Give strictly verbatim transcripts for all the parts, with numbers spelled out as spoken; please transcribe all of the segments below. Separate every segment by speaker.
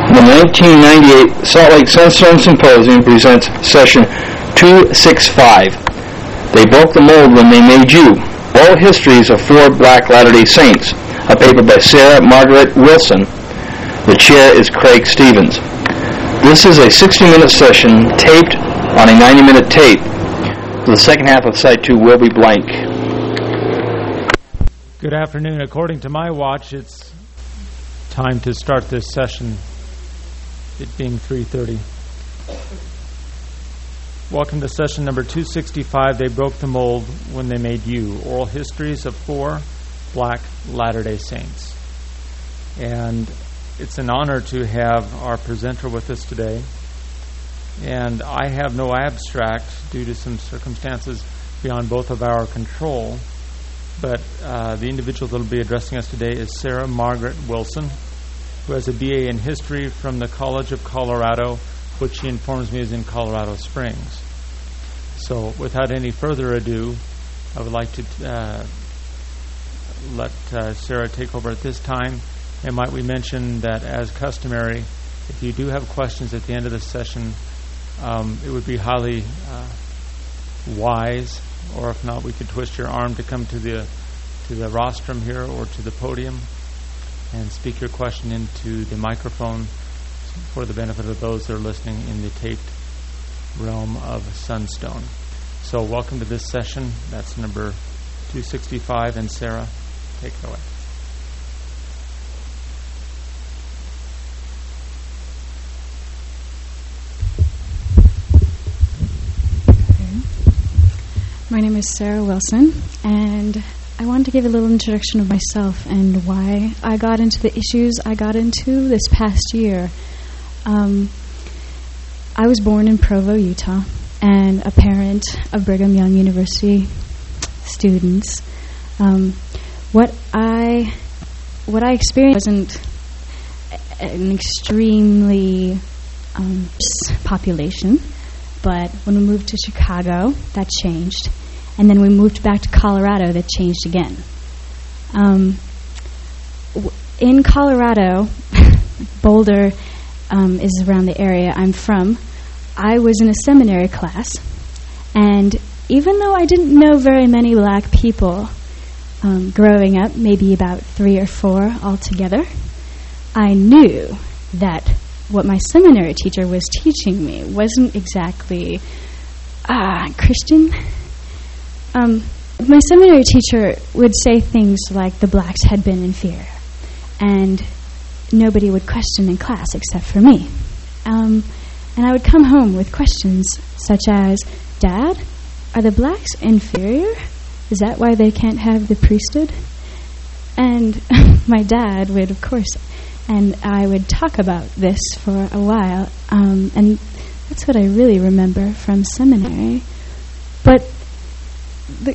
Speaker 1: The nineteen ninety-eight Salt Lake Sunstone Symposium presents session two sixty-five. They broke the mold when they made you. Oral Histories of Four Black Latter-day Saints. A paper by Sarah Margaret Wilson. The chair is Craig Stevens. This is a sixty-minute session taped on a ninety-minute tape. The second half of Site two will be blank.
Speaker 2: Good afternoon. According to my watch, it's time to start this session, it being three thirty. Welcome to session number two sixty-five. They broke the mold when they made you. Oral Histories of Four Black Latter-day Saints. And it's an honor to have our presenter with us today. And I have no abstract due to some circumstances beyond both of our control. But uh, the individual that will be addressing us today is Sarah Margaret Wilson, who has a B A in History from the College of Colorado, which she informs me is in Colorado Springs. So without any further ado, I would like to uh, let uh, Sarah take over at this time. And might we mention that, as customary, if you do have questions at the end of the session, um, it would be highly uh, wise, or if not, we could twist your arm to come to the to the rostrum here or to the podium and speak your question into the microphone for the benefit of those that are listening in the taped realm of Sunstone. So welcome to this session. That's number two sixty-five, and Sarah, take it away.
Speaker 3: My name is Sarah Wilson, and I wanted to give a little introduction of myself and why I got into the issues I got into this past year. Um, I was born in Provo, Utah, and a parent of Brigham Young University students. Um, what I what I experienced wasn't an extremely um, population, but when we moved to Chicago, that changed. And then we moved back to Colorado, that changed again. Um, w- in Colorado, Boulder um, is around the area I'm from. I was in a seminary class, and even though I didn't know very many black people um, growing up, maybe about three or four altogether, I knew that what my seminary teacher was teaching me wasn't exactly uh, Christian. Um, my seminary teacher would say things like the blacks had been inferior, and nobody would question in class except for me. Um, and I would come home with questions such as, Dad, are the blacks inferior? Is that why they can't have the priesthood? And my dad would, of course, and I would talk about this for a while, um, and that's what I really remember from seminary. But the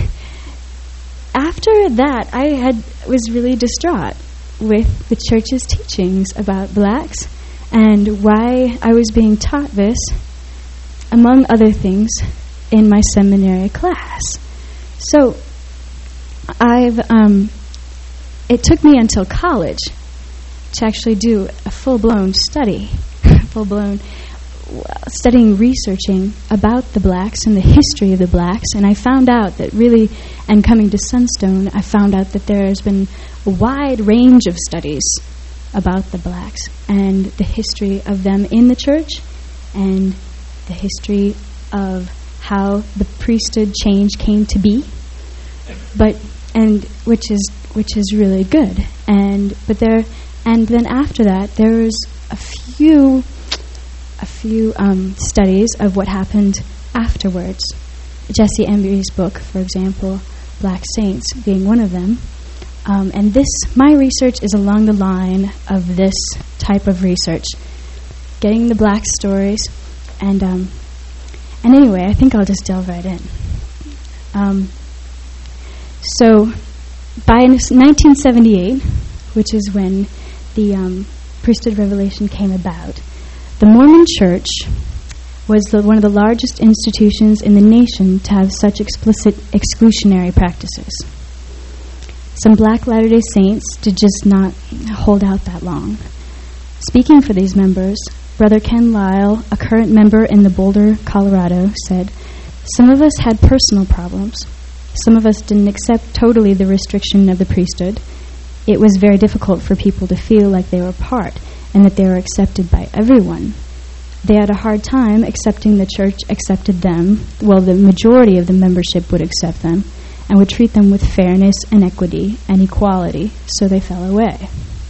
Speaker 3: after that, I had was really distraught with the church's teachings about blacks and why I was being taught this, among other things, in my seminary class. So I've um, it took me until college to actually do a full-blown study, full-blown studying, researching about the blacks and the history of the blacks, and I found out that really, and coming to Sunstone, I found out that there has been a wide range of studies about the blacks and the history of them in the church and the history of how the priesthood change came to be, but and which is which is really good. And but there. And then after that, there was a few, a few um, studies of what happened afterwards. Jesse Embry's book, for example, Black Saints, being one of them. Um, and this, my research is along the line of this type of research, getting the black stories. And um, and anyway, I think I'll just delve right in. Um, so, by nineteen seventy-eight, which is when the um, priesthood revelation came about, the Mormon Church was the, one of the largest institutions in the nation to have such explicit exclusionary practices. Some Black Latter-day Saints did just not hold out that long. Speaking for these members, Brother Ken Lyle, a current member in the Boulder, Colorado, said, "Some of us had personal problems. Some of us didn't accept totally the restriction of the priesthood. It was very difficult for people to feel like they were part and that they were accepted by everyone. They had a hard time accepting the church accepted them, well, the majority of the membership would accept them, and would treat them with fairness and equity and equality, so they fell away."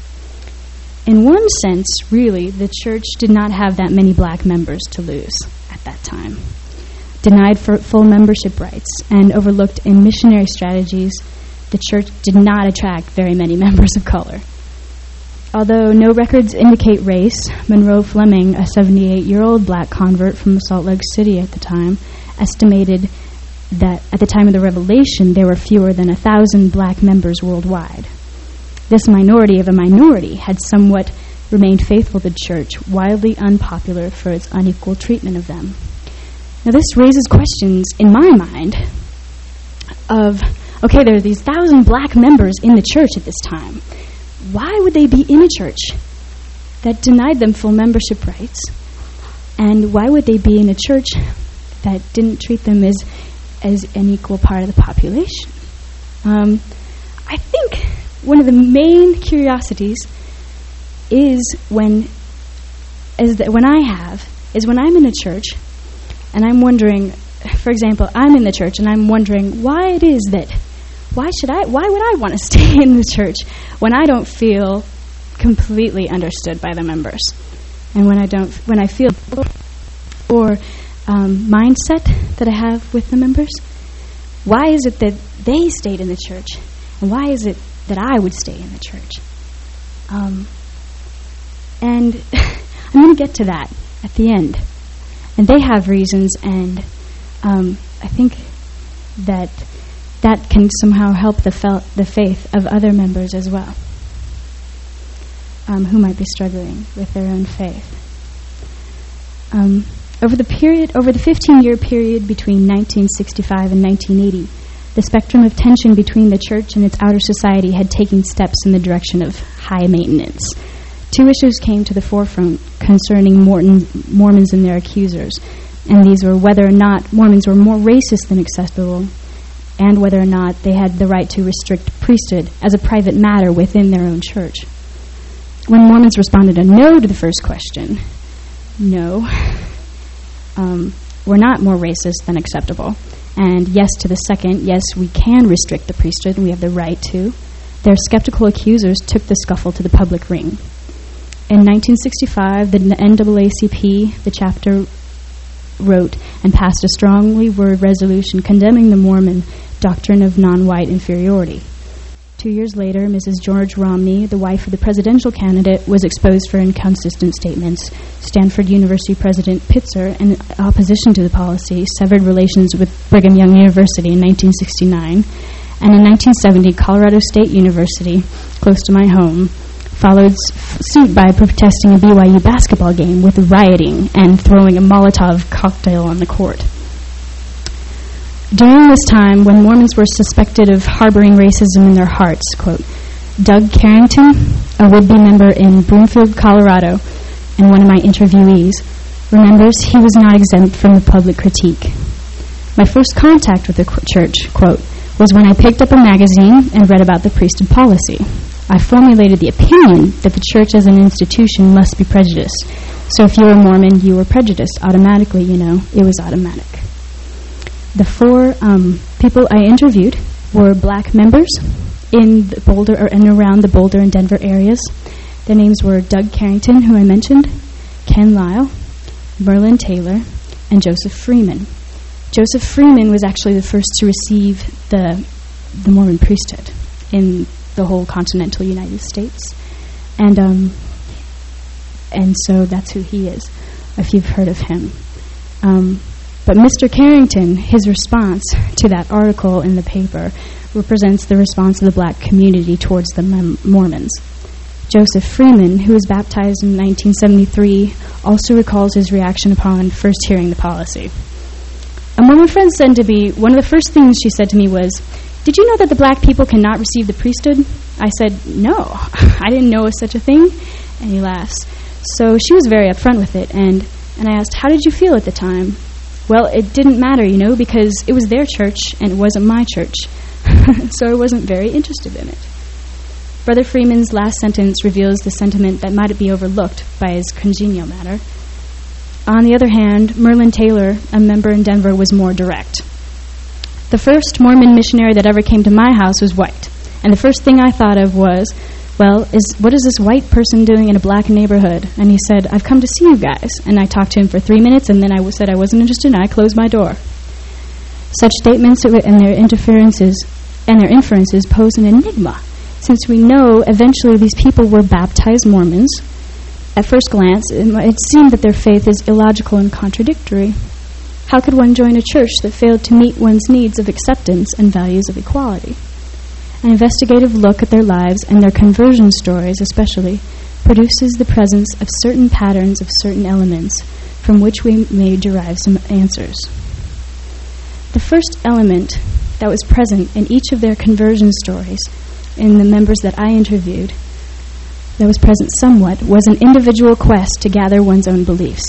Speaker 3: In one sense, really, the church did not have that many black members to lose at that time. Denied for full membership rights and overlooked in missionary strategies, the church did not attract very many members of color. Although no records indicate race, Monroe Fleming, a seventy-eight-year-old black convert from Salt Lake City at the time, estimated that at the time of the Revelation there were fewer than a thousand black members worldwide. This minority of a minority had somewhat remained faithful to the church, wildly unpopular for its unequal treatment of them. Now this raises questions in my mind of, okay, there are these thousand black members in the church at this time. Why would they be in a church that denied them full membership rights? And why would they be in a church that didn't treat them as as an equal part of the population? Um, I think one of the main curiosities is when, is that when I have, is when I'm in a church and I'm wondering, for example, I'm in the church and I'm wondering why it is that Why should I? Why would I want to stay in the church when I don't feel completely understood by the members, and when I don't, when I feel or um, mindset that I have with the members? Why is it that they stayed in the church, and why is it that I would stay in the church? Um, and I'm going to get to that at the end, and they have reasons, and um, I think that. That can somehow help the, fel- the faith of other members as well, um, who might be struggling with their own faith. Um, over the period, over the fifteen-year period between nineteen sixty-five and nineteen eighty, the spectrum of tension between the church and its outer society had taken steps in the direction of high maintenance. Two issues came to the forefront concerning Morton, Mormons and their accusers, and these were whether or not Mormons were more racist than acceptable, and whether or not they had the right to restrict priesthood as a private matter within their own church. When Mormons responded a no to the first question, no, um, we're not more racist than acceptable, and yes to the second, yes, we can restrict the priesthood and we have the right to, their skeptical accusers took the scuffle to the public ring. In nineteen sixty-five, the N double A C P, the chapter, wrote and passed a strongly worded resolution condemning the Mormon doctrine of non-white inferiority. Two years later, Missus George Romney, the wife of the presidential candidate, was exposed for inconsistent statements. Stanford University President Pitzer, in opposition to the policy, severed relations with Brigham Young University in nineteen sixty-nine, and in nineteen seventy, Colorado State University, close to my home, followed f- suit by protesting a B Y U basketball game with rioting and throwing a Molotov cocktail on the court. During this time, when Mormons were suspected of harboring racism in their hearts, quote, Doug Carrington, a would-be member in Broomfield, Colorado, and one of my interviewees, remembers he was not exempt from the public critique. My first contact with the qu- church, quote, was when I picked up a magazine and read about the priesthood policy. I formulated the opinion that the church as an institution must be prejudiced. So if you were Mormon, you were prejudiced automatically, you know. It was automatic. The four um, people I interviewed were black members in the Boulder or and around the Boulder and Denver areas. Their names were Doug Carrington, who I mentioned, Ken Lyle, Merlin Taylor, and Joseph Freeman. Joseph Freeman was actually the first to receive the the Mormon priesthood in the whole continental United States. And um, and so that's who he is, if you've heard of him. Um, but Mister Carrington, his response to that article in the paper represents the response of the black community towards the Mem- Mormons. Joseph Freeman, who was baptized in nineteen seventy-three, also recalls his reaction upon first hearing the policy. A Mormon friend said to me, one of the first things she said to me was, "Did you know that the black people cannot receive the priesthood?" I said, "No, I didn't know of such a thing." And he laughs. So she was very upfront with it, and, and I asked, how did you feel at the time? Well, it didn't matter, you know, because it was their church, and it wasn't my church. So I wasn't very interested in it. Brother Freeman's last sentence reveals the sentiment that might be overlooked by his congenial matter. On the other hand, Merlin Taylor, a member in Denver, was more direct. The first Mormon missionary that ever came to my house was white, and the first thing I thought of was, well, is what is this white person doing in a black neighborhood? And he said, I've come to see you guys. And I talked to him for three minutes, and then I said I wasn't interested, and I closed my door. Such statements and their interferences and their inferences pose an enigma, since we know eventually these people were baptized Mormons. At first glance, it, it seemed that their faith is illogical and contradictory. How could one join a church that failed to meet one's needs of acceptance and values of equality? An investigative look at their lives and their conversion stories especially produces the presence of certain patterns of certain elements from which we may derive some answers. The first element that was present in each of their conversion stories in the members that I interviewed, that was present somewhat, was an individual quest to gather one's own beliefs.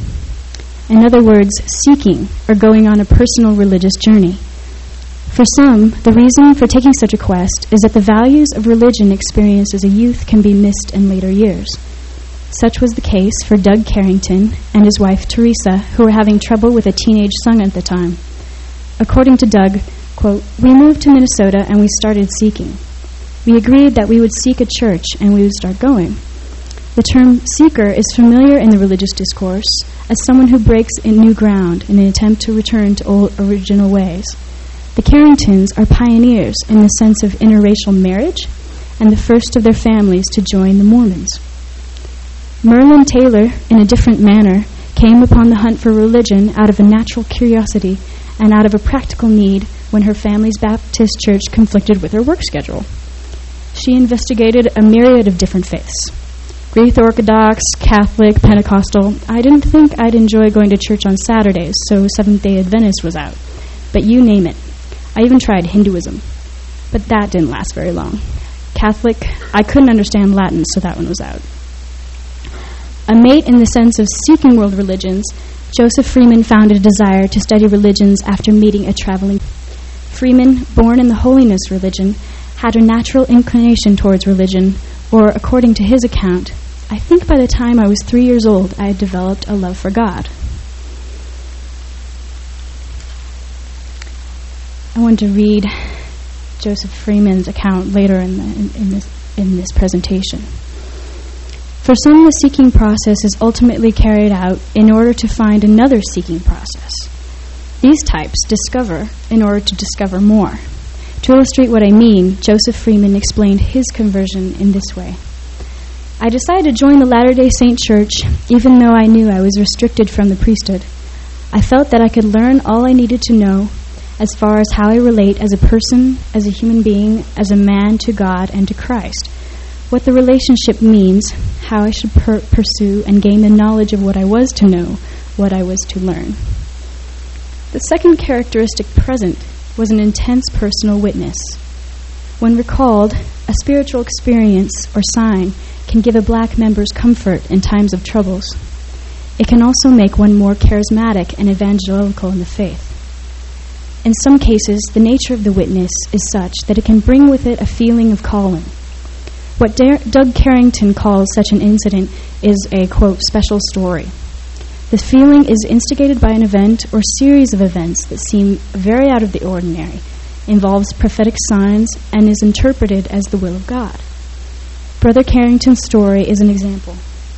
Speaker 3: In other words, seeking or going on a personal religious journey. For some, the reason for taking such a quest is that the values of religion experienced as a youth can be missed in later years. Such was the case for Doug Carrington and his wife Teresa, who were having trouble with a teenage son at the time. According to Doug, quote, we moved to Minnesota and we started seeking. We agreed that we would seek a church and we would start going. The term seeker is familiar in the religious discourse as someone who breaks in new ground in an attempt to return to old original ways. The Carringtons are pioneers in the sense of interracial marriage and the first of their families to join the Mormons. Merlin Taylor, in a different manner, came upon the hunt for religion out of a natural curiosity and out of a practical need when her family's Baptist church conflicted with her work schedule. She investigated a myriad of different faiths. Greek Orthodox, Catholic, Pentecostal. I didn't think I'd enjoy going to church on Saturdays, so Seventh-day Adventist was out. But you name it. I even tried Hinduism. But that didn't last very long. Catholic, I couldn't understand Latin, so that one was out. A mate in the sense of seeking world religions, Joseph Freeman found a desire to study religions after meeting a traveling. Freeman, born in the holiness religion, had a natural inclination towards religion, or according to his account, I think by the time I was three years old, I had developed a love for God. I want to read Joseph Freeman's account later in, the, in, in, this, in this presentation. For some, the seeking process is ultimately carried out in order to find another seeking process. These types discover in order to discover more. To illustrate what I mean, Joseph Freeman explained his conversion in this way. I decided to join the Latter-day Saint Church even though I knew I was restricted from the priesthood. I felt that I could learn all I needed to know as far as how I relate as a person, as a human being, as a man to God and to Christ, what the relationship means, how I should per- pursue and gain the knowledge of what I was to know, what I was to learn. The second characteristic present was an intense personal witness. When recalled, a spiritual experience or sign can give a black member's comfort in times of troubles. It can also make one more charismatic and evangelical in the faith. In some cases, the nature of the witness is such that it can bring with it a feeling of calling. What Dar- Doug Carrington calls such an incident is a, quote, special story. The feeling is instigated by an event or series of events that seem very out of the ordinary, involves prophetic signs, and is interpreted as the will of God. Brother Carrington's story is an example.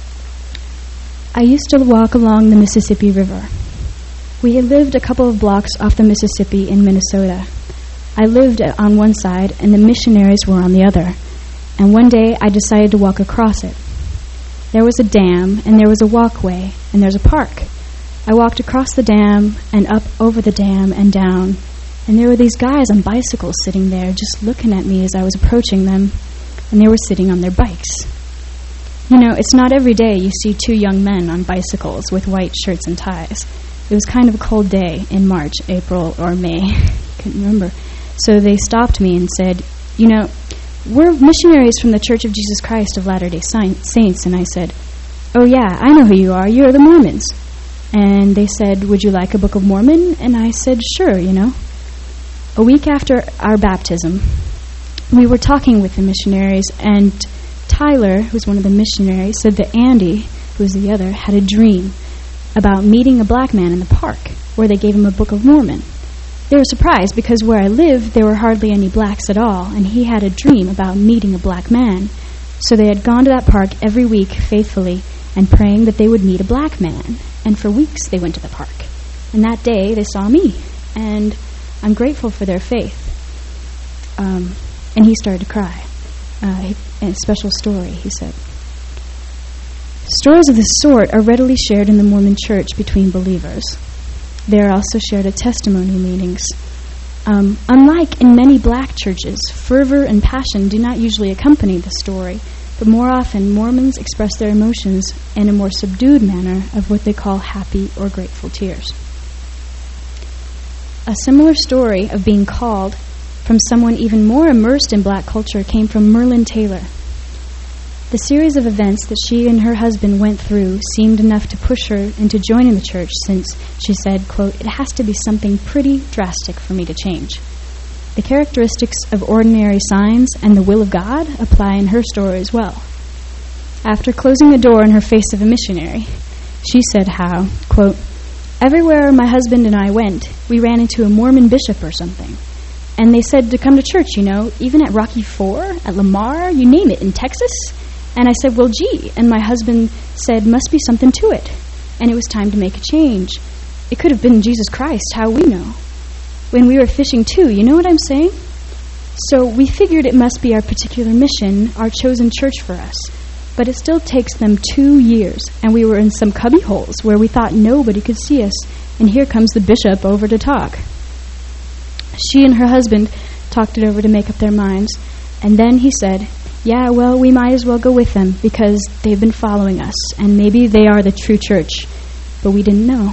Speaker 3: I used to walk along the Mississippi River. We had lived a couple of blocks off the Mississippi in Minnesota. I lived on one side, and the missionaries were on the other. And one day, I decided to walk across it. There was a dam, and there was a walkway, and there's a park. I walked across the dam, and up over the dam, and down. And there were these guys on bicycles sitting there, just looking at me as I was approaching them, and they were sitting on their bikes. You know, it's not every day you see two young men on bicycles with white shirts and ties. It was kind of a cold day in March, April, or May. Couldn't remember. So they stopped me and said, you know, we're missionaries from the Church of Jesus Christ of Latter-day Saints. And I said, "Oh yeah, I know who you are. You're the Mormons." And they said, "Would you like a Book of Mormon?" And I said, "Sure, you know." A week after our baptism, we were talking with the missionaries, and Tyler, who's one of the missionaries, said that Andy, who was the other, had a dream about meeting a black man in the park, where they gave him a Book of Mormon. They were surprised because where I lived, there were hardly any blacks at all, and he had a dream about meeting a black man. So they had gone to that park every week faithfully and praying that they would meet a black man. And for weeks they went to the park. And that day they saw me, and I'm grateful for their faith. Um, and he started to cry. Uh, he, a special story, he said. Stories of this sort are readily shared in the Mormon Church between believers. They are also shared at testimony meetings. Um, unlike in many black churches, fervor and passion do not usually accompany the story, but more often Mormons express their emotions in a more subdued manner of what they call happy or grateful tears. A similar story of being called from someone even more immersed in black culture came from Merlin Taylor. The series of events that she and her husband went through seemed enough to push her into joining the church, since she said, quote, "It has to be something pretty drastic for me to change." The characteristics of ordinary signs and the will of God apply in her story as well. After closing the door in her face of a missionary, she said how, quote, "Everywhere my husband and I went, we ran into a Mormon bishop or something. And they said to come to church, you know, even at Rocky Ford, at Lamar, you name it, in Texas. And I said, well, gee. And my husband said, must be something to it. And it was time to make a change. It could have been Jesus Christ, how we know. When we were fishing too, you know what I'm saying? So we figured it must be our particular mission, our chosen church for us. But it still takes them two years. And we were in some cubby holes where we thought nobody could see us. And here comes the bishop over to talk. She and her husband talked it over to make up their minds. And then he said, yeah, well, we might as well go with them because they've been following us, and maybe they are the true church, but we didn't know.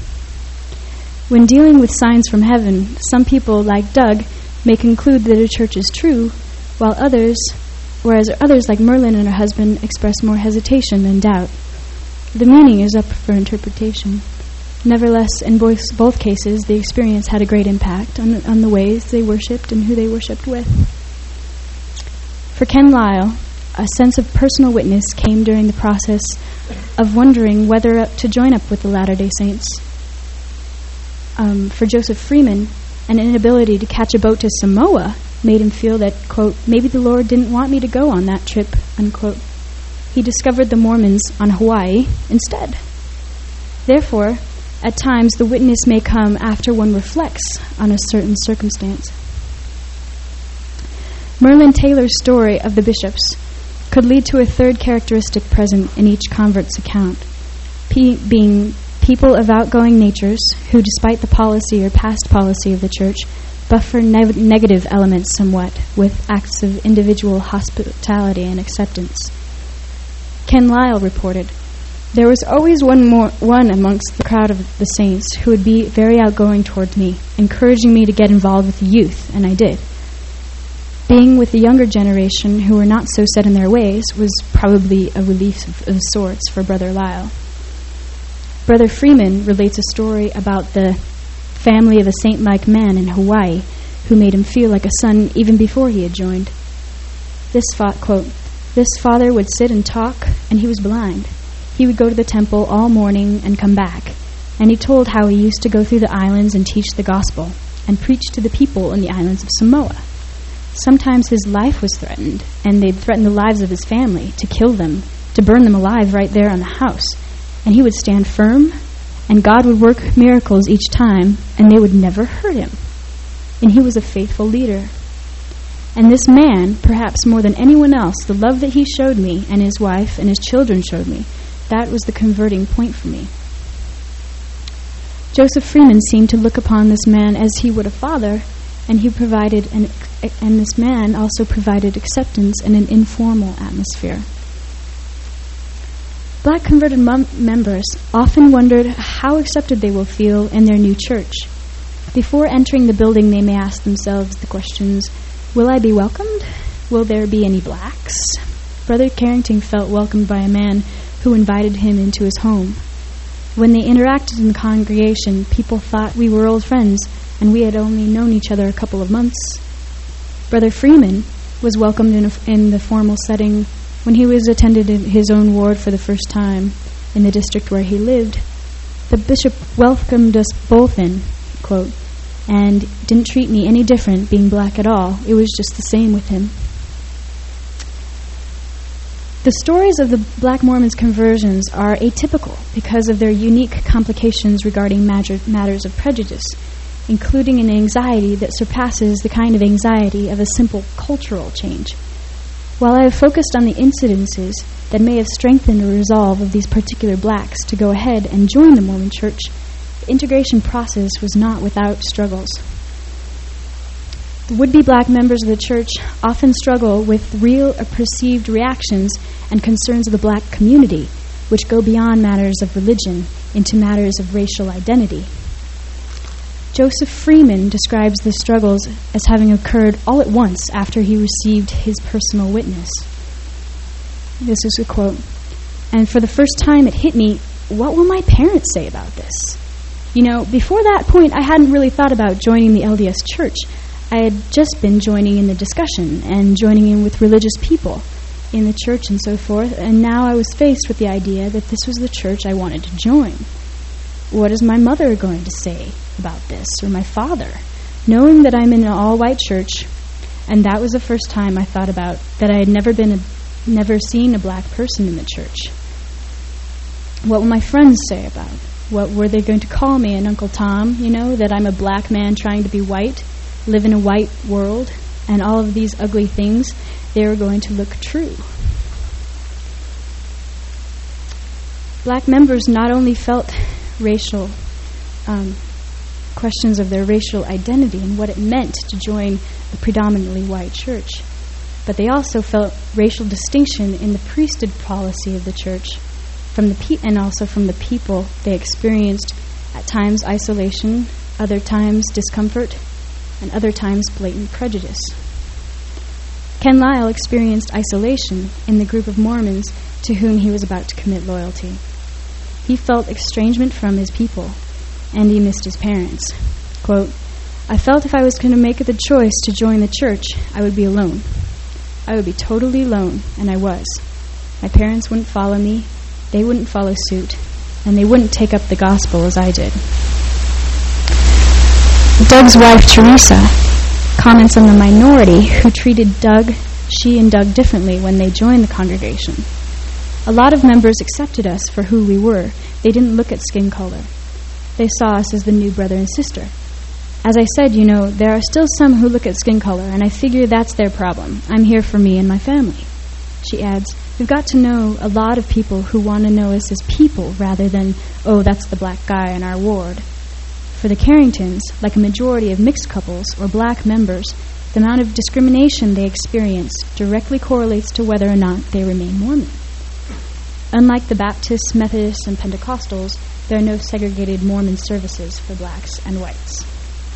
Speaker 3: When dealing with signs from heaven, some people, like Doug, may conclude that a church is true, while others, whereas others, like Merlin and her husband, express more hesitation than doubt. The meaning is up for interpretation. Nevertheless, in both, both cases, the experience had a great impact on, on the ways they worshipped and who they worshipped with. For Ken Lyle, a sense of personal witness came during the process of wondering whether to join up with the Latter-day Saints. Um, for Joseph Freeman, an inability to catch a boat to Samoa made him feel that, quote, maybe the Lord didn't want me to go on that trip, unquote. He discovered the Mormons on Hawaii instead. Therefore, at times the witness may come after one reflects on a certain circumstance. Merlin Taylor's story of the bishops could lead to a third characteristic present in each convert's account, P- being people of outgoing natures who, despite the policy or past policy of the church, buffer ne- negative elements somewhat with acts of individual hospitality and acceptance. Ken Lyle reported, there was always one more one amongst the crowd of the saints who would be very outgoing toward me, encouraging me to get involved with the youth, and I did. Being with the younger generation who were not so set in their ways was probably a relief of, of sorts for Brother Lyle. Brother Freeman relates a story about the family of a saint-like man in Hawaii who made him feel like a son even before he had joined. This fa- quote, this father would sit and talk, and he was blind. He would go to the temple all morning and come back, and he told how he used to go through the islands and teach the gospel and preach to the people in the islands of Samoa. Sometimes his life was threatened, and they'd threaten the lives of his family, to kill them, to burn them alive right there on the house. And he would stand firm, and God would work miracles each time, and they would never hurt him. And he was a faithful leader. And this man, perhaps more than anyone else, the love that he showed me, and his wife and his children showed me, that was the converting point for me. Joseph Freeman seemed to look upon this man as he would a father, and he provided an and this man also provided acceptance in an informal atmosphere. Black converted mem- members often wondered how accepted they will feel in their new church. Before entering the building, they may ask themselves the questions, will I be welcomed? Will there be any blacks? Brother Carrington felt welcomed by a man who invited him into his home. When they interacted in the congregation, people thought we were old friends, and we had only known each other a couple of months. Brother Freeman was welcomed in, a, in the formal setting when he was attended in his own ward for the first time in the district where he lived. The bishop welcomed us both in, quote, and didn't treat me any different being black at all. It was just the same with him. The stories of the Black Mormons' conversions are atypical because of their unique complications regarding matter, matters of prejudice, including an anxiety that surpasses the kind of anxiety of a simple cultural change. While I have focused on the incidences that may have strengthened the resolve of these particular blacks to go ahead and join the Mormon Church, the integration process was not without struggles. The would-be black members of the church often struggle with real or perceived reactions and concerns of the black community, which go beyond matters of religion into matters of racial identity. Joseph Freeman describes the struggles as having occurred all at once after he received his personal witness. This is a quote, "And for the first time it hit me, what will my parents say about this? You know, before that point I hadn't really thought about joining the L D S Church. I had just been joining in the discussion and joining in with religious people in the church and so forth, and now I was faced with the idea that this was the church I wanted to join. What is my mother going to say about this, or my father? Knowing that I'm in an all-white church, and that was the first time I thought about that I had never been, a, never seen a black person in the church. What will my friends say about it? What were they going to call me, an Uncle Tom, you know, that I'm a black man trying to be white, live in a white world, and all of these ugly things, they were going to look true." Black members not only felt racial um, questions of their racial identity and what it meant to join a predominantly white church, but they also felt racial distinction in the priesthood policy of the church, from the pe- and also from the people. They experienced at times isolation, other times discomfort, and other times blatant prejudice. Ken Lyle experienced isolation in the group of Mormons to whom he was about to commit loyalty. He felt estrangement from his people, and he missed his parents. Quote, "I felt if I was going to make the choice to join the church, I would be alone. I would be totally alone, and I was. My parents wouldn't follow me, they wouldn't follow suit, and they wouldn't take up the gospel as I did." Doug's wife, Teresa, comments on the minority who treated Doug, she and Doug differently when they joined the congregation. "A lot of members accepted us for who we were. They didn't look at skin color. They saw us as the new brother and sister. As I said, you know, there are still some who look at skin color, and I figure that's their problem. I'm here for me and my family." She adds, "We've got to know a lot of people who want to know us as people rather than, oh, that's the black guy in our ward." For the Carringtons, like a majority of mixed couples or black members, the amount of discrimination they experience directly correlates to whether or not they remain Mormon. Unlike the Baptists, Methodists, and Pentecostals, there are no segregated Mormon services for blacks and whites.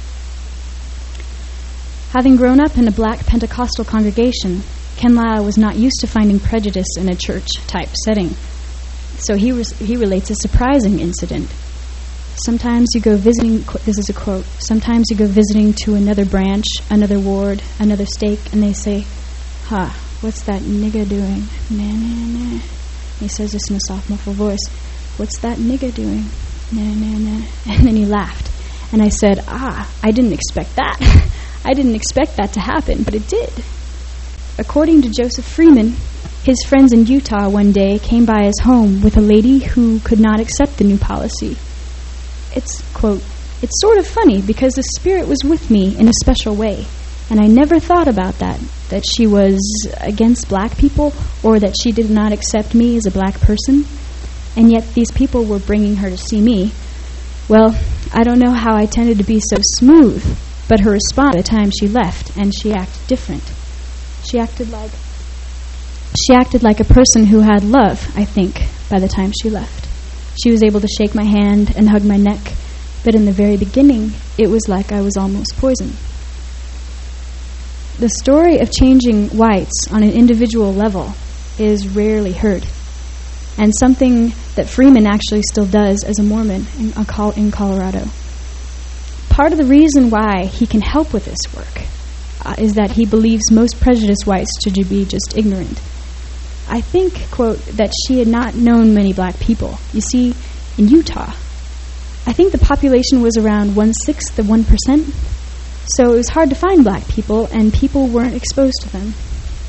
Speaker 3: Having grown up in a black Pentecostal congregation, Ken Lyle was not used to finding prejudice in a church-type setting, so he, res- he relates a surprising incident. "Sometimes you go visiting," this is a quote, "sometimes you go visiting to another branch, another ward, another stake, and they say, 'Ha, what's that nigga doing?' Nah, nah, nah." He says this in a soft, muffled voice. "What's that nigga doing? Nah, nah, nah." And then he laughed. And I said, ah, I didn't expect that. I didn't expect that to happen, but it did. According to Joseph Freeman, his friends in Utah one day came by his home with a lady who could not accept the new policy. It's, quote, "It's sort of funny because the Spirit was with me in a special way, and I never thought about that, that she was against black people or that she did not accept me as a black person, and yet these people were bringing her to see me. Well, I don't know how I tended to be so smooth, but her response at the time she left, and she acted different. She acted like she acted like a person who had love, I think, by the time she left. She was able to shake my hand and hug my neck, but in the very beginning, it was like I was almost poisoned." The story of changing whites on an individual level is rarely heard. and something that Freeman actually still does as a Mormon in, in Colorado. Part of the reason why he can help with this work uh, is that he believes most prejudiced whites to be just ignorant. I think, quote, that she had not known many black people. You see, in Utah, I think the population was around one-sixth of one percent, so it was hard to find black people, and people weren't exposed to them.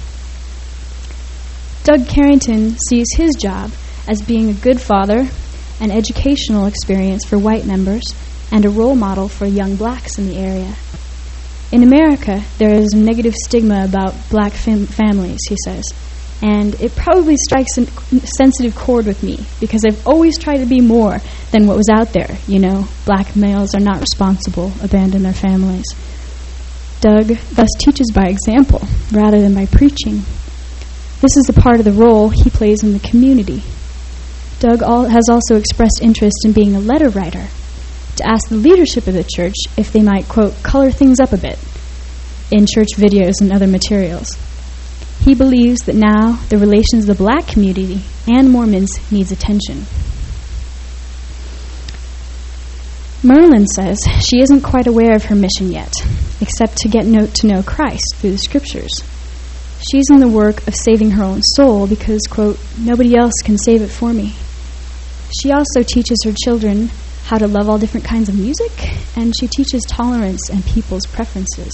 Speaker 3: Doug Carrington sees his job as being a good father, an educational experience for white members, and a role model for young blacks in the area. In America, there is a negative stigma about black fam- families, he says, and it probably strikes a sensitive chord with me because I've always tried to be more than what was out there. You know, black males are not responsible, abandon their families. Doug thus teaches by example rather than by preaching. This is a part of the role he plays in the community. Doug al- has also expressed interest in being a letter writer, to ask the leadership of the church if they might, quote, color things up a bit in church videos and other materials. He believes that now the relations of the black community and Mormons needs attention. Merlin says she isn't quite aware of her mission yet, except to get know, to know Christ through the scriptures. She's in the work of saving her own soul because, quote, nobody else can save it for me. She also teaches her children how to love all different kinds of music, and she teaches tolerance and people's preferences.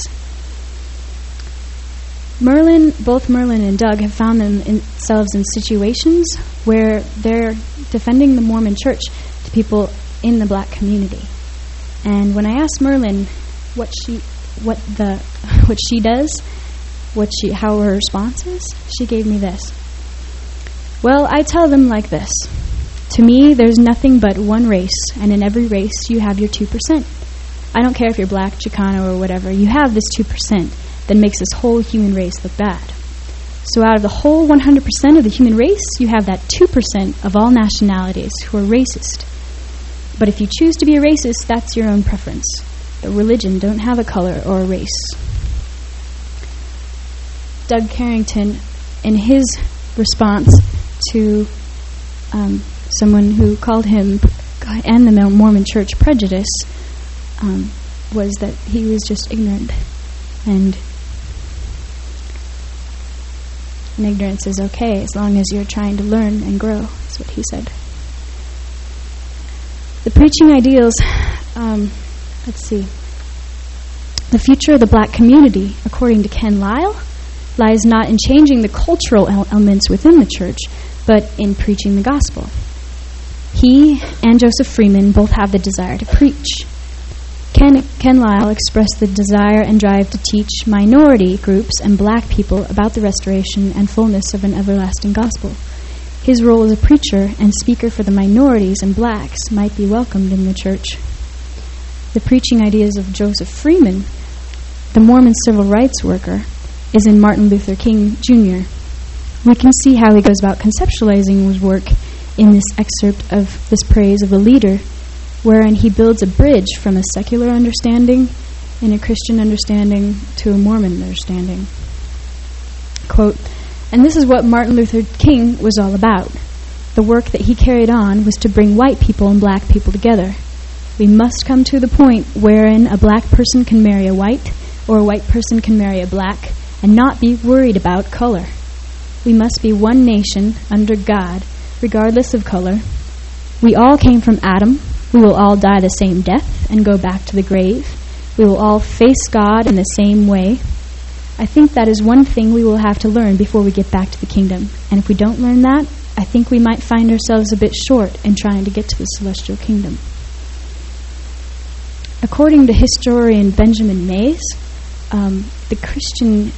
Speaker 3: Merlin, both Merlin and Doug have found themselves in situations where they're defending the Mormon church to people in the black community. And when I asked Merlin what she, what the, what she does, what she, how her response is, she gave me this. Well, I tell them like this. To me, there's nothing but one race, and in every race, you have your two percent. I don't care if you're black, Chicano, or whatever. You have this two percent that makes this whole human race look bad. So out of the whole one hundred percent of the human race, you have that two percent of all nationalities who are racist. But if you choose to be a racist, that's your own preference. But religion don't have a color or a race. Doug Carrington, in his response to um, someone who called him and the Mormon Church prejudice, um, was that he was just ignorant. And, and ignorance is okay as long as you're trying to learn and grow, is what he said. The preaching ideals, um, let's see. The future of the black community, according to Ken Lyle, lies not in changing the cultural elements within the church, but in preaching the gospel. He and Joseph Freeman both have the desire to preach. Ken, Ken Lyle expressed the desire and drive to teach minority groups and black people about the restoration and fullness of an everlasting gospel. His role as a preacher and speaker for the minorities and blacks might be welcomed in the church. The preaching ideas of Joseph Freeman, the Mormon civil rights worker, is in Martin Luther King Junior We can see how he goes about conceptualizing his work in this excerpt of this praise of the leader, wherein he builds a bridge from a secular understanding and a Christian understanding to a Mormon understanding. Quote, and this is what Martin Luther King was all about. The work that he carried on was to bring white people and black people together. We must come to the point wherein a black person can marry a white, or a white person can marry a black, and not be worried about color. We must be one nation under God, regardless of color. We all came from Adam. We will all die the same death and go back to the grave. We will all face God in the same way. I think that is one thing we will have to learn before we get back to the kingdom. And if we don't learn that, I think we might find ourselves a bit short in trying to get to the celestial kingdom. According to historian Benjamin Mays, um, the Christian,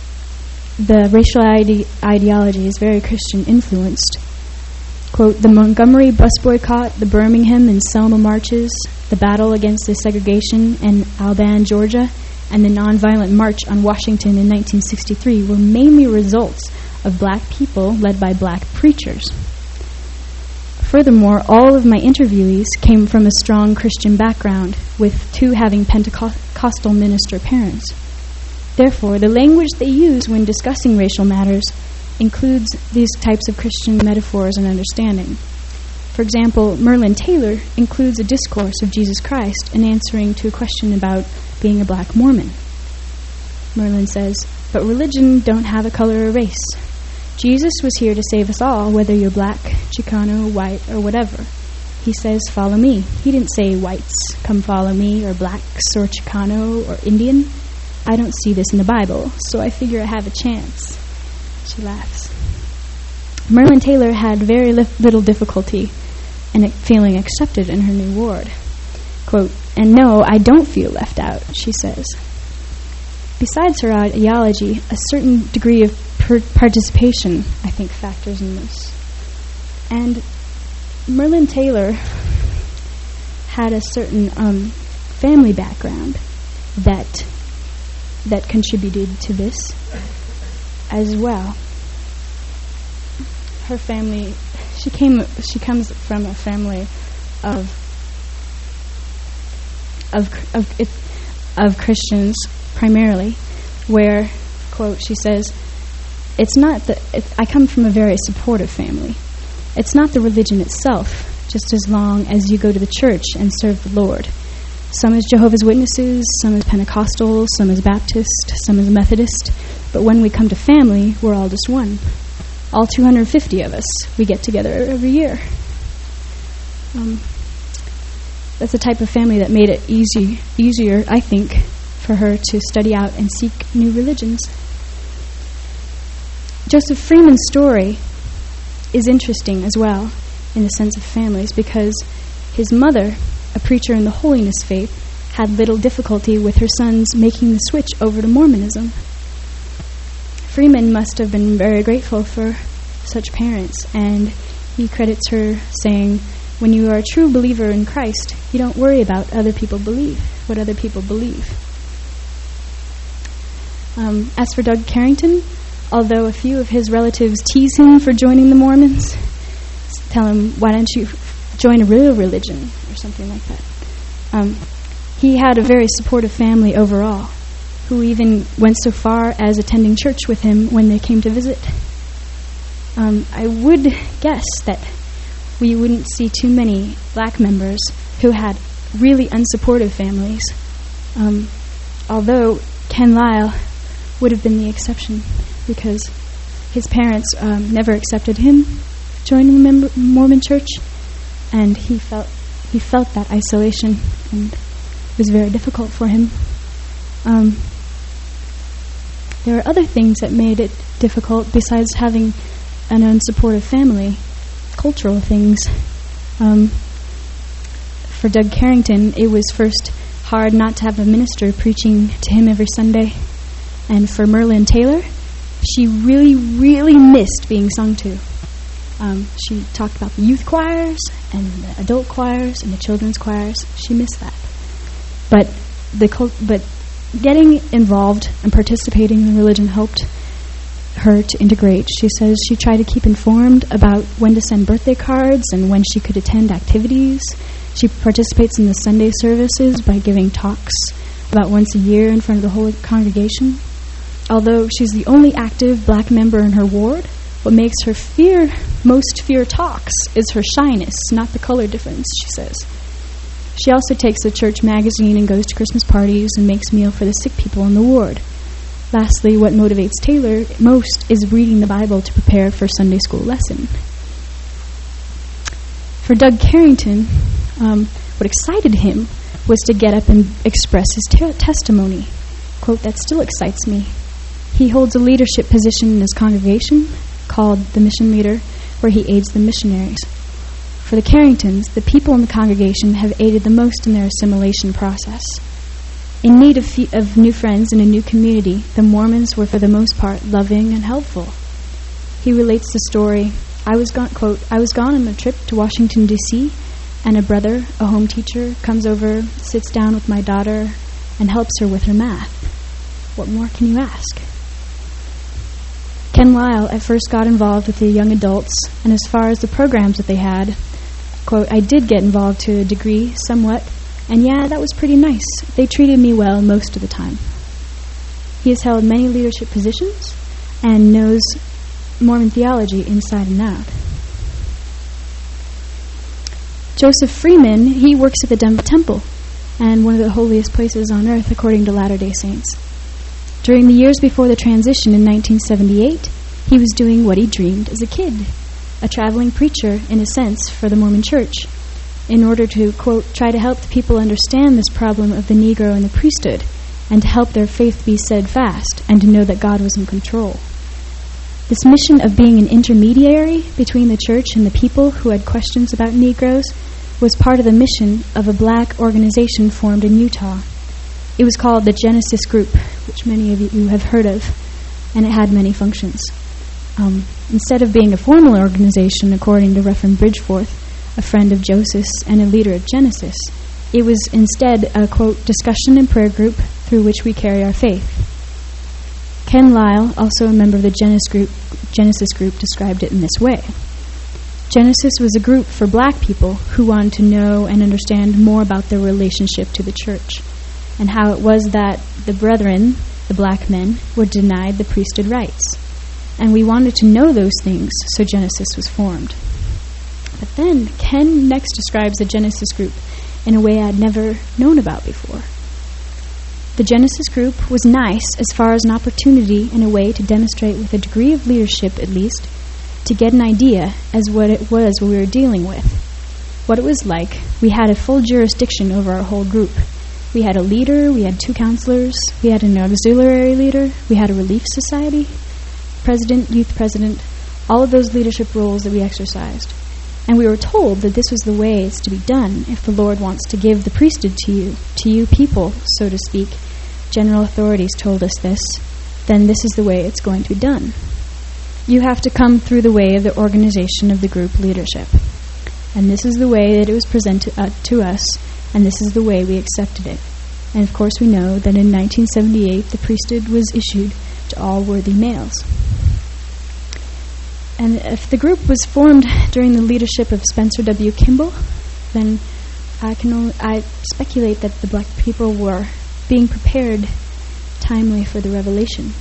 Speaker 3: the racial ide- ideology is very Christian influenced. Quote, the Montgomery bus boycott, the Birmingham and Selma marches, the battle against desegregation in Albany, Georgia, and the nonviolent march on Washington in nineteen sixty-three were mainly results of black people led by black preachers. Furthermore, all of my interviewees came from a strong Christian background, with two having Pentecostal minister parents. Therefore, the language they use when discussing racial matters includes these types of Christian metaphors and understanding. For example, Merlin Taylor includes a discourse of Jesus Christ in answering to a question about being a black Mormon. Merlin says, "But religion don't have a color or race. Jesus was here to save us all, whether you're black, Chicano, white, or whatever. He says, follow me. He didn't say whites, come follow me, or blacks, or Chicano, or Indian. I don't see this in the Bible, so I figure I have a chance." She laughs. Merlin Taylor had very li- little difficulty in it feeling accepted in her new ward. Quote, "And no, I don't feel left out," she says. Besides her ideology, a certain degree of per- participation, I think, factors in this. And Merlin Taylor had a certain um, family background that that contributed to this as well. Her family, she came, she comes from a family of of of, of Christians primarily, where, quote, she says, "It's not the. It, I come from a very supportive family. It's not the religion itself, just as long as you go to the church and serve the Lord. Some is Jehovah's Witnesses, some is Pentecostal, some is Baptist, some is Methodist. But when we come to family, we're all just one. All two hundred fifty of us, we get together every year." Um, that's the type of family that made it easy, easier, I think, for her to study out and seek new religions. Joseph Freeman's story is interesting as well in the sense of families, because his mother, a preacher in the holiness faith, had little difficulty with her sons making the switch over to Mormonism. Freeman must have been very grateful for such parents, and he credits her saying, "When you are a true believer in Christ, you don't worry about other people believe, what other people believe." Um, as for Doug Carrington, although a few of his relatives tease him for joining the Mormons, tell him, "Why don't you join a real religion?" or something like that. Um, he had a very supportive family overall, who even went so far as attending church with him when they came to visit. Um, I would guess that we wouldn't see too many black members who had really unsupportive families, um, although Ken Lyle would have been the exception, because his parents um, never accepted him joining the mem- Mormon church, and he felt he felt that isolation, and it was very difficult for him. Um, there are other things that made it difficult besides having an unsupportive family, cultural things. Um, for Doug Carrington, it was first hard not to have a minister preaching to him every Sunday. And for Merlin Taylor, she really, really missed being sung to. Um, she talked about the youth choirs and the adult choirs and the children's choirs. She missed that. But the cult, but getting involved and participating in religion helped her to integrate. She says she tried to keep informed about when to send birthday cards and when she could attend activities. She participates in the Sunday services by giving talks about once a year in front of the whole congregation. Although she's the only active black member in her ward, what makes her fear, most fear talks is her shyness, not the color difference, she says. She also takes a church magazine and goes to Christmas parties and makes meal for the sick people in the ward. Lastly, what motivates Taylor most is reading the Bible to prepare for Sunday school lesson. For Doug Carrington, um, what excited him was to get up and express his te- testimony. Quote, "That still excites me." He holds a leadership position in his congregation called the Mission Leader, where he aids the missionaries. For the Carringtons, the people in the congregation have aided the most in their assimilation process. In need of, fe- of new friends in a new community, the Mormons were for the most part loving and helpful. He relates the story, I was gone, quote, "I was gone on a trip to Washington, D C, and a brother, a home teacher, comes over, sits down with my daughter, and helps her with her math. What more can you ask?" Ken Lyle at first got involved with the young adults, and as far as the programs that they had, quote, "I did get involved to a degree, somewhat, and yeah, that was pretty nice. They treated me well most of the time." He has held many leadership positions and knows Mormon theology inside and out. Joseph Freeman, he works at the Dem- temple, and one of the holiest places on earth, according to Latter-day Saints. During the years before the transition in nineteen seventy-eight, he was doing what he dreamed as a kid, a traveling preacher, in a sense, for the Mormon Church, in order to, quote, try to help the people understand this problem of the Negro and the priesthood, and to help their faith be steadfast, and to know that God was in control. This mission of being an intermediary between the church and the people who had questions about Negroes was part of the mission of a black organization formed in Utah. It was called the Genesis Group, which many of you have heard of, and it had many functions. Um, instead of being a formal organization, according to Reverend Bridgeforth, a friend of Joseph's and a leader of Genesis, it was instead a, quote, discussion and prayer group through which we carry our faith. Ken Lyle, also a member of the Genesis group, Genesis group, described it in this way. Genesis was a group for black people who wanted to know and understand more about their relationship to the church, and how it was that the brethren, the black men, were denied the priesthood rights. And we wanted to know those things, so Genesis was formed. But then Ken next describes the Genesis group in a way I'd never known about before. The Genesis group was nice as far as an opportunity and a way to demonstrate with a degree of leadership, at least, to get an idea as what it was we were dealing with. What it was like, we had a full jurisdiction over our whole group. We had a leader, we had two counselors, we had an auxiliary leader, we had a relief society, president, youth president, all of those leadership roles that we exercised. And we were told that this was the way it's to be done if the Lord wants to give the priesthood to you, to you people, so to speak. General authorities told us this. Then this is the way it's going to be done. You have to come through the way of the organization of the group leadership. And this is the way that it was presented uh, to us, and this is the way we accepted it. And of course we know that in nineteen seventy-eight the priesthood was issued to all worthy males. And if the group was formed during the leadership of Spencer W. Kimball, then I can only, I speculate that the black people were being prepared timely for the revelation.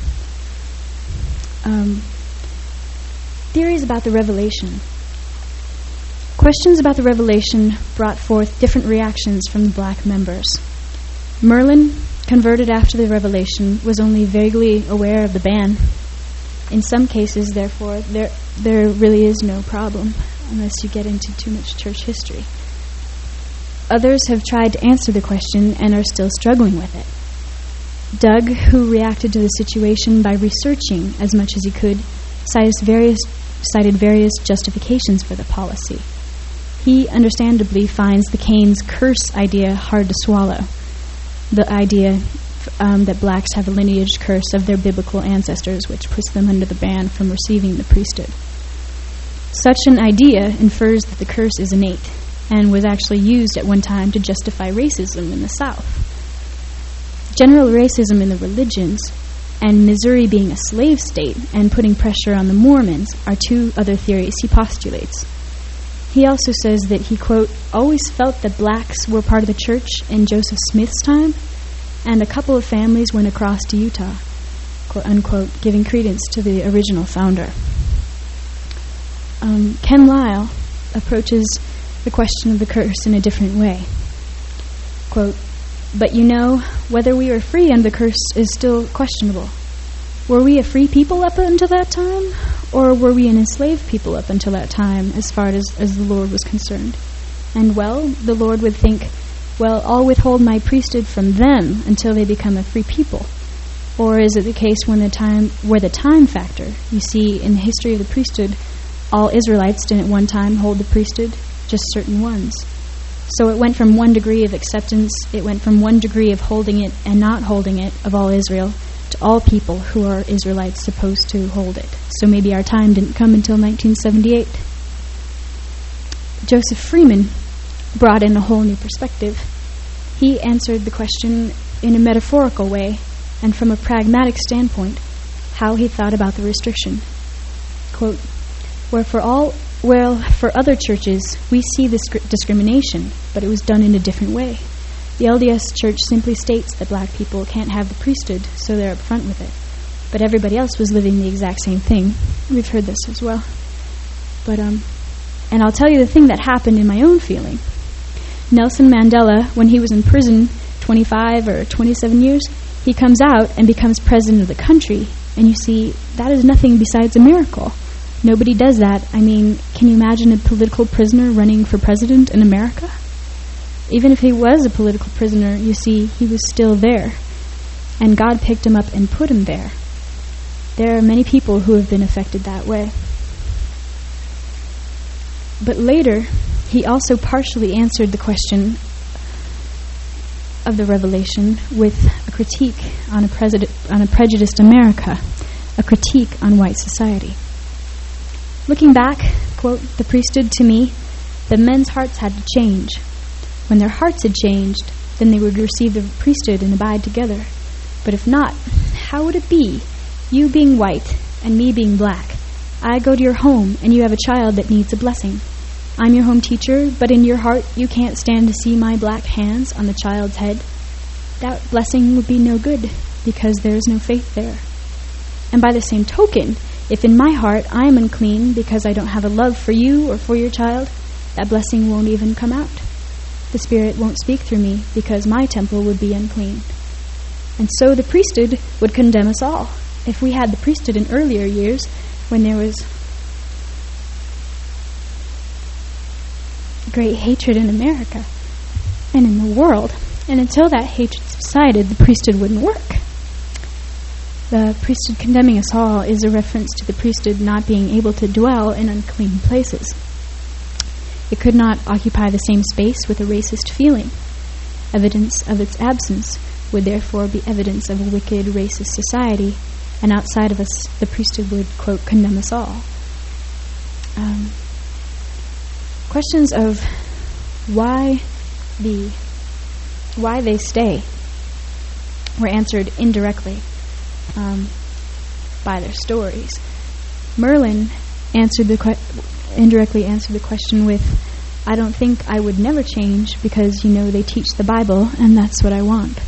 Speaker 3: Um, theories about the revelation. Questions about the revelation brought forth different reactions from the black members. Merlin, converted after the revelation, was only vaguely aware of the ban. In some cases, therefore, there there really is no problem unless you get into too much church history. Others have tried to answer the question and are still struggling with it. Doug, who reacted to the situation by researching as much as he could, cited various, cited various justifications for the policy. He understandably finds the Cain's curse idea hard to swallow. The idea um, that blacks have a lineage curse of their biblical ancestors, which puts them under the ban from receiving the priesthood. Such an idea infers that the curse is innate and was actually used at one time to justify racism in the South. General racism in the religions and Missouri being a slave state and putting pressure on the Mormons are two other theories he postulates. He also says that he, quote, always felt that blacks were part of the church in Joseph Smith's time, and a couple of families went across to Utah, quote, unquote, giving credence to the original founder. Um, Ken Lyle approaches the question of the curse in a different way. Quote, but you know, whether we were free under the curse is still questionable. Were we a free people up until that time, or were we an enslaved people up until that time, as far as, as the Lord was concerned? And, well, the Lord would think, well, I'll withhold my priesthood from them until they become a free people. Or is it the case when the time, where the time factor, you see, in the history of the priesthood, all Israelites didn't at one time hold the priesthood, just certain ones. So it went from one degree of acceptance, it went from one degree of holding it and not holding it of all Israel, to all people who are Israelites supposed to hold it. So maybe our time didn't come until nineteen seventy-eight. Joseph Freeman brought in a whole new perspective. He answered the question in a metaphorical way and from a pragmatic standpoint, how he thought about the restriction. Quote, where for all, well, for other churches, we see this discrimination, but it was done in a different way. The L D S Church simply states that black people can't have the priesthood, so they're up front with it. but everybody else was living the exact same thing. We've heard this as well. But, um, and I'll tell you the thing that happened in my own feeling. Nelson Mandela, when he was in prison twenty-five or twenty-seven years, he comes out and becomes president of the country. And you see, that is nothing besides a miracle. Nobody does that. I mean, can you imagine a political prisoner running for president in America? Even if he was a political prisoner, you see, he was still there. And God picked him up and put him there. There are many people who have been affected that way. But later, he also partially answered the question of the revelation with a critique on a, president, on a prejudiced America, a critique on white society. Looking back, quote, the priesthood to me, the men's hearts had to change. When their hearts had changed, then they would receive the priesthood and abide together. But if not, how would it be, you being white and me being black? I go to your home and you have a child that needs a blessing. I'm your home teacher, but in your heart you can't stand to see my black hands on the child's head. That blessing would be no good because there is no faith there. And by the same token, if in my heart I am unclean because I don't have a love for you or for your child, that blessing won't even come out. The Spirit won't speak through me because my temple would be unclean. And so the priesthood would condemn us all. If we had the priesthood in earlier years, when there was great hatred in America and in the world, and until that hatred subsided, the priesthood wouldn't work. The priesthood condemning us all is a reference to the priesthood not being able to dwell in unclean places. It could not occupy the same space with a racist feeling. Evidence of its absence would therefore be evidence of a wicked, racist society, and outside of us, the priesthood would, quote, condemn us all. Um, questions of why the why they stay were answered indirectly um, by their stories. Merlin answered the que- indirectly answered the question with, "I don't think I would never change because, you know, they teach the Bible, and that's what I want."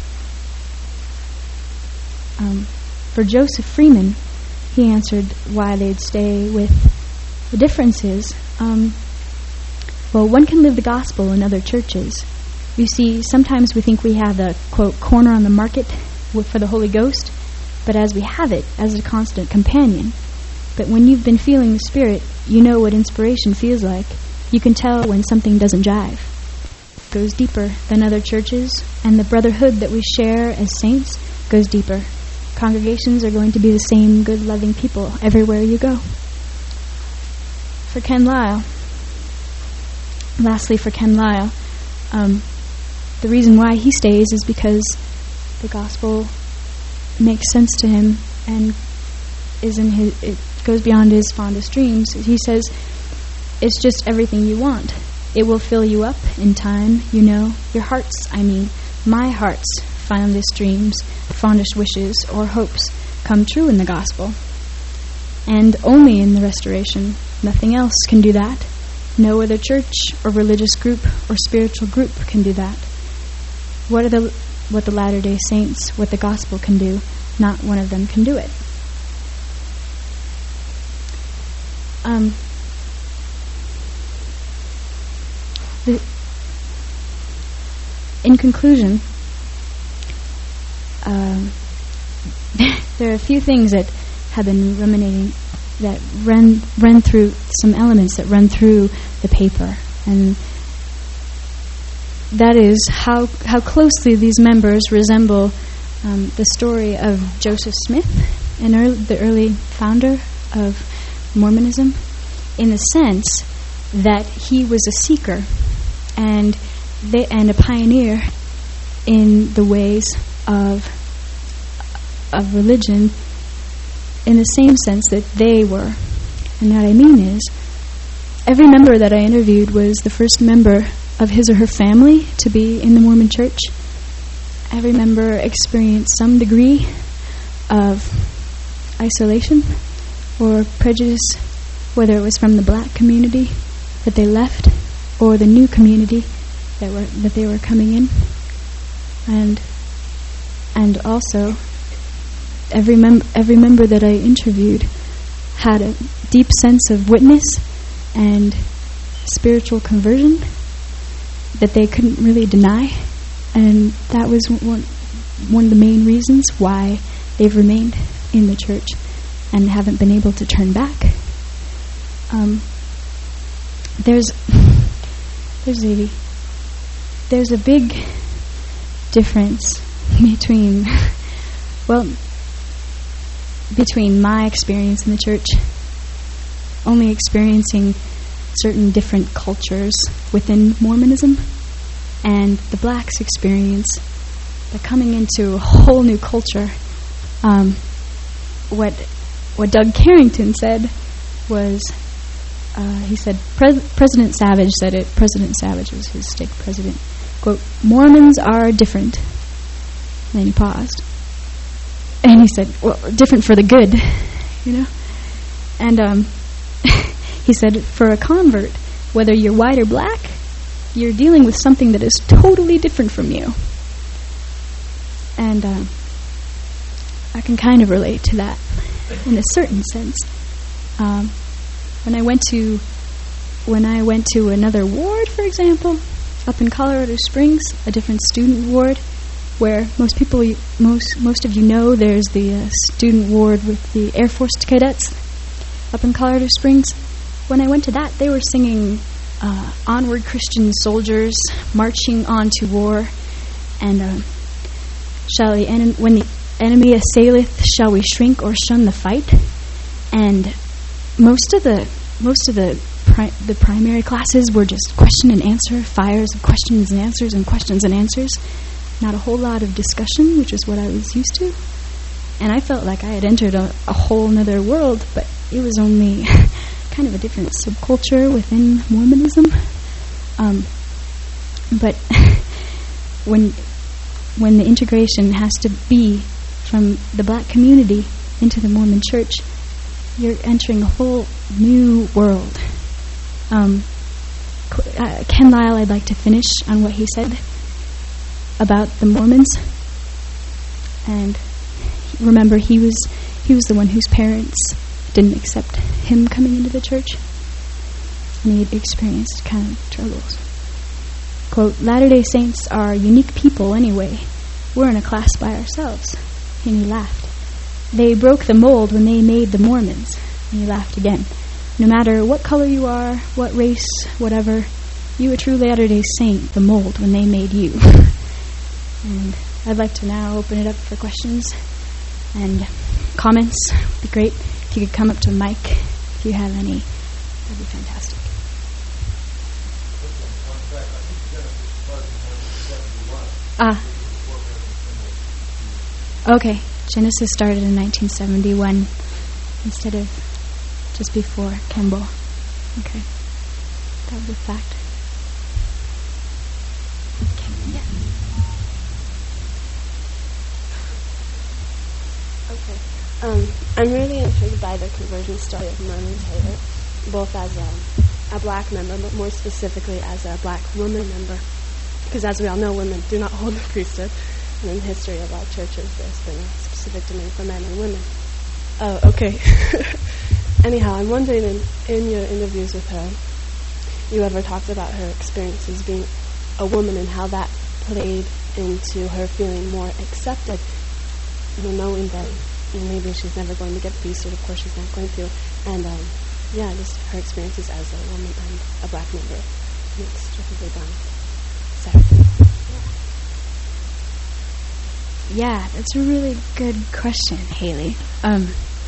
Speaker 3: Um, for Joseph Freeman, he answered why they'd stay with the differences. Um, well, one can live the gospel in other churches. You see, sometimes we think we have the, quote, corner on the market for the Holy Ghost, but as we have it, as a constant companion. But when you've been feeling the Spirit, you know what inspiration feels like. You can tell when something doesn't jive. It goes deeper than other churches, and the brotherhood that we share as saints goes deeper. Congregations are going to be the same good, loving people everywhere you go. For Ken Lyle, lastly for Ken Lyle, um, the reason why he stays is because the gospel makes sense to him and is in his, it goes beyond his fondest dreams. He says, it's just everything you want. It will fill you up in time, you know, your hearts, I mean, my heart's fondest dreams, fondest wishes, or hopes come true in the gospel. And only in the restoration. Nothing else can do that. No other church or religious group or spiritual group can do that. What are the what the Latter-day Saints, what the gospel can do, not one of them can do it. Um, the, in conclusion, um, there are a few things that have been ruminating, that run run through some elements that run through the paper, and that is how how closely these members resemble um, the story of Joseph Smith, an early, the early founder of Mormonism, in the sense that he was a seeker and they, and a pioneer in the ways of of religion, in the same sense that they were. And what I mean is, every member that I interviewed was the first member of his or her family to be in the Mormon Church. Every member experienced some degree of isolation or prejudice, whether it was from the black community that they left or the new community that were that they were coming in. And and also every mem- every member that I interviewed had a deep sense of witness and spiritual conversion that they couldn't really deny, and that was one one of the main reasons why they've remained in the church and haven't been able to turn back. Um, there's there's a there's a big difference between well between my experience in the church, only experiencing certain different cultures within Mormonism, and the blacks' experience by coming into a whole new culture. Um, what what Doug Carrington said was, uh, he said, Pres- President Savage said it, President Savage was his stake president, quote, "Mormons are different." And then he paused. And he said, well, different for the good, you know? And um, he said, for a convert, whether you're white or black, you're dealing with something that is totally different from you. And uh, I can kind of relate to that in a certain sense. Um, when I went to when I went to another ward, for example, up in Colorado Springs, a different student ward, where most people, most most of you know, there's the uh, student ward with the Air Force cadets up in Colorado Springs. When I went to that, they were singing uh, "Onward Christian Soldiers, Marching On to War," and uh, "Shall the en- when the enemy assaileth, shall we shrink or shun the fight?" And most of the most of the pri- the primary classes were just question and answer, fires of questions and answers and questions and answers. Not a whole lot of discussion, which is what I was used to. And I felt like I had entered a, a whole other world, but it was only kind of a different subculture within Mormonism. Um, but when when the integration has to be from the black community into the Mormon church, you're entering a whole new world. Um, uh, Ken Lyle, I'd like to finish on what he said about the Mormons. And remember, he was he was the one whose parents didn't accept him coming into the church, and he had experienced kind of troubles. Quote, "Latter-day Saints are unique people anyway. We're in a class by ourselves." And he laughed. "They broke the mold when they made the Mormons." And he laughed again. "No matter what color you are, what race, whatever, you a true Latter-day Saint, the mold when they made you." And I'd like to now open it up for questions and comments. It'd be great if you could come up to the mic if you have any. That'd be fantastic. Ah. Okay. Genesis started in nineteen seventy-one instead of just before Kimball. Okay. That was a fact. Okay. Yeah.
Speaker 4: Okay. Um, I'm really intrigued by the conversion story of Merlin Taylor, both as a, a black member, but more specifically as a black woman member. Because as we all know, women do not hold the priesthood. And in the history of our churches, there's been a specific domain for men and women. Oh, okay. Anyhow, I'm wondering, in, in your interviews with her, you ever talked about her experiences being a woman and how that played into her feeling more accepted, you know, knowing that, you know, maybe she's never going to get the priesthood, of course she's not going to, and um, yeah, just her experiences as a woman and a black member inextricably bound. Sarah.
Speaker 3: Yeah, that's a really good question, Haley. Um,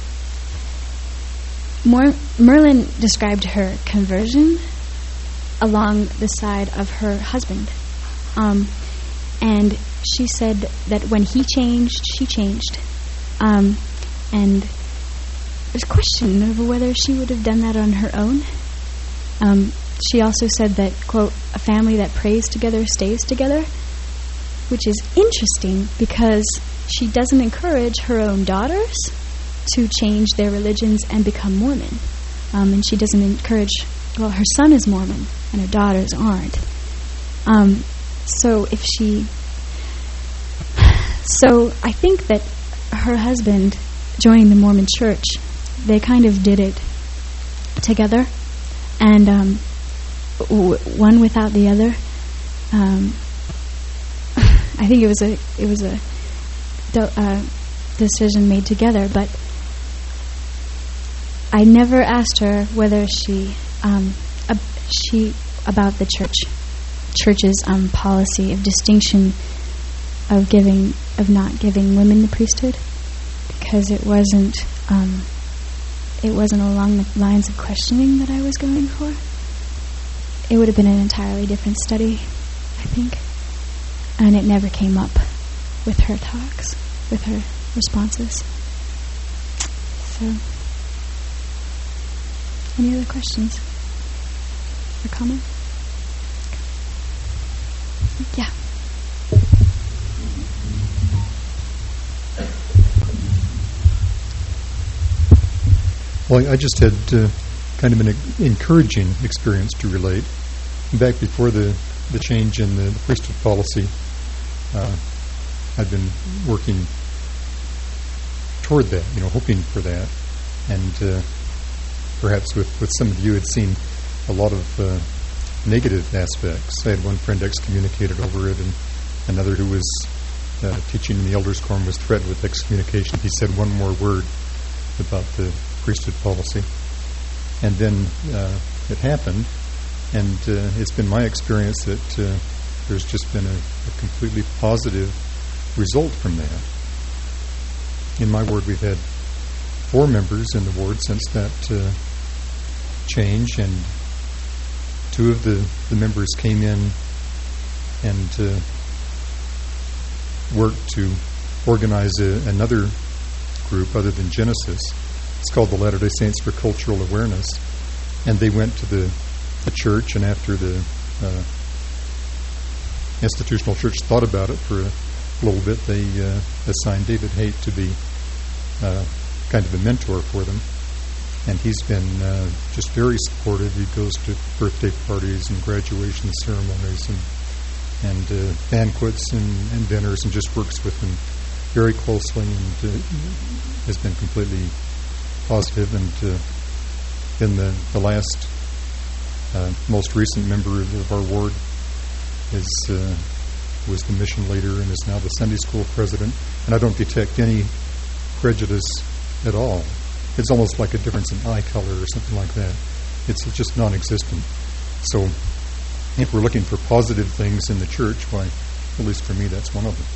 Speaker 3: Mer- Merlin described her conversion along the side of her husband. Um, and she said that when he changed, she changed. Um, and there's a question over whether she would have done that on her own. Um, she also said that, quote, "a family that prays together stays together," which is interesting because she doesn't encourage her own daughters to change their religions and become Mormon. Um, and she doesn't encourage, well, her son is Mormon and her daughters aren't. Um, so if she, so I think that her husband joining the Mormon Church, they kind of did it together, and um, w- one without the other. Um, I think it was a it was a do- uh, decision made together, but I never asked her whether she um, uh, she about the church church's um, policy of distinction of giving of not giving women the priesthood, because it wasn't um, it wasn't along the lines of questioning that I was going for. It would have been an entirely different study, I think, and it never came up with her talks, with her responses. So, any other questions or comments? Yeah.
Speaker 5: Well, I just had uh, kind of an encouraging experience to relate. Back before the, the change in the, the priesthood policy, uh, I'd been working toward that, you know, hoping for that. And uh, perhaps with, with some of you had seen a lot of uh, negative aspects. I had one friend excommunicated over it, and another who was uh, teaching in the elders' quorum was threatened with excommunication. He said one more word about the priesthood policy. And then uh, it happened, and uh, it's been my experience that uh, there's just been a, a completely positive result from that. In my ward, we've had four members in the ward since that uh, change, and two of the, the members came in and uh, worked to organize a, another group other than Genesis. It's called the Latter-day Saints for Cultural Awareness. And they went to the, the church, and after the uh, institutional church thought about it for a little bit, they uh, assigned David Haight to be uh, kind of a mentor for them. And he's been uh, just very supportive. He goes to birthday parties and graduation ceremonies and and uh, banquets and, and dinners, and just works with them very closely, and uh, has been completely positive. And uh, then the, the last, uh, most recent member of, of our ward is uh, was the mission leader and is now the Sunday school president. And I don't detect any prejudice at all. It's almost like a difference in eye color or something like that. It's just non-existent. So if we're looking for positive things in the church, why, at least for me, that's one of them.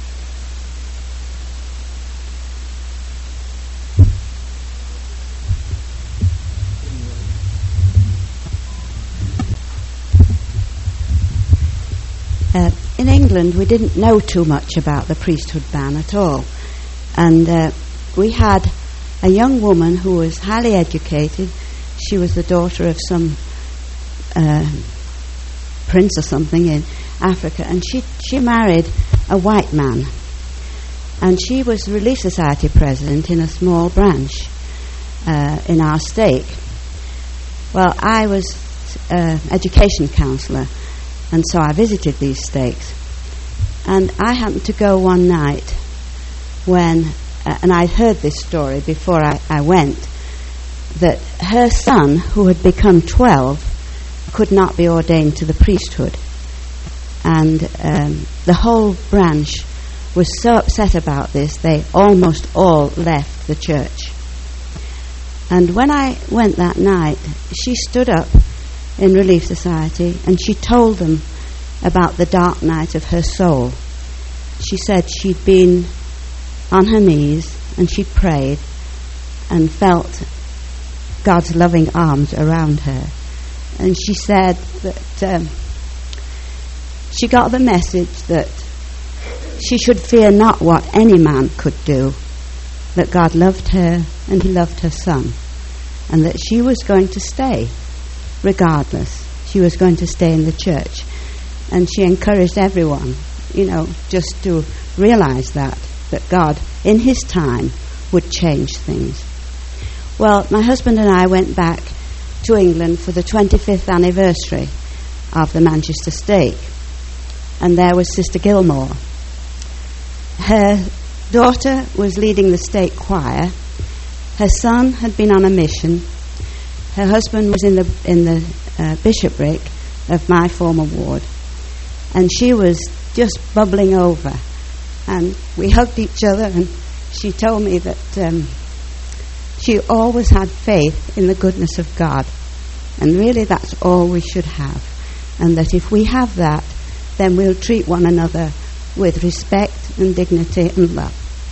Speaker 6: Uh, in England, we didn't know too much about the priesthood ban at all. And uh, we had a young woman who was highly educated. She was the daughter of some uh, prince or something in Africa, and she, she married a white man. And she was the Relief Society president in a small branch uh, in our stake. Well, I was uh, education counsellor, and so I visited these stakes. And I happened to go one night when, uh, and I'd heard this story before I, I went, that her son, who had become twelve, could not be ordained to the priesthood. And um, the whole branch was so upset about this, they almost all left the church. And when I went that night, she stood up in Relief Society, and she told them about the dark night of her soul. She said she'd been on her knees and she prayed and felt God's loving arms around her. And she said that um, she got the message that she should fear not what any man could do, that God loved her and he loved her son, and that she was going to stay regardless. She was going to stay in the church. And she encouraged everyone, you know, just to realize that, that God, in his time, would change things. Well, my husband and I went back to England for the twenty-fifth anniversary of the Manchester stake. And there was Sister Gilmore. Her daughter was leading the state choir. Her son had been on a mission. Her husband was in the in the uh, bishopric of my former ward, and she was just bubbling over. And we hugged each other, and she told me that um, she always had faith in the goodness of God, and really that's all we should have. And that if we have that, then we'll treat one another with respect and dignity and love.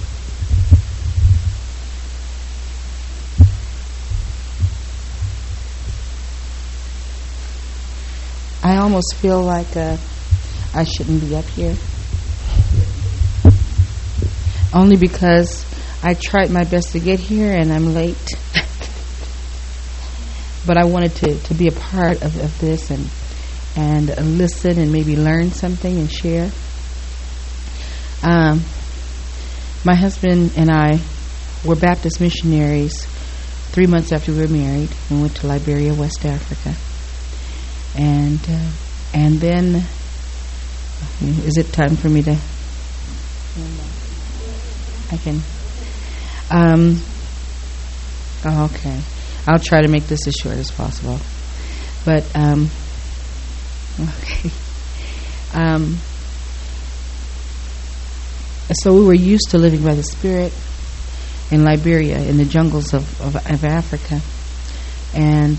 Speaker 7: I almost feel like uh, I shouldn't be up here. Only because I tried my best to get here and I'm late. But I wanted to, to be a part of, of this and and uh, listen and maybe learn something and share. Um, my husband and I were Baptist missionaries three months after we were married. We went to Liberia, West Africa. And uh, and then, is it time for me to? I can. Um, oh, okay, I'll try to make this as short as possible. But um, okay. Um, so we were used to living by the Spirit in Liberia, in the jungles of of, of Africa, and.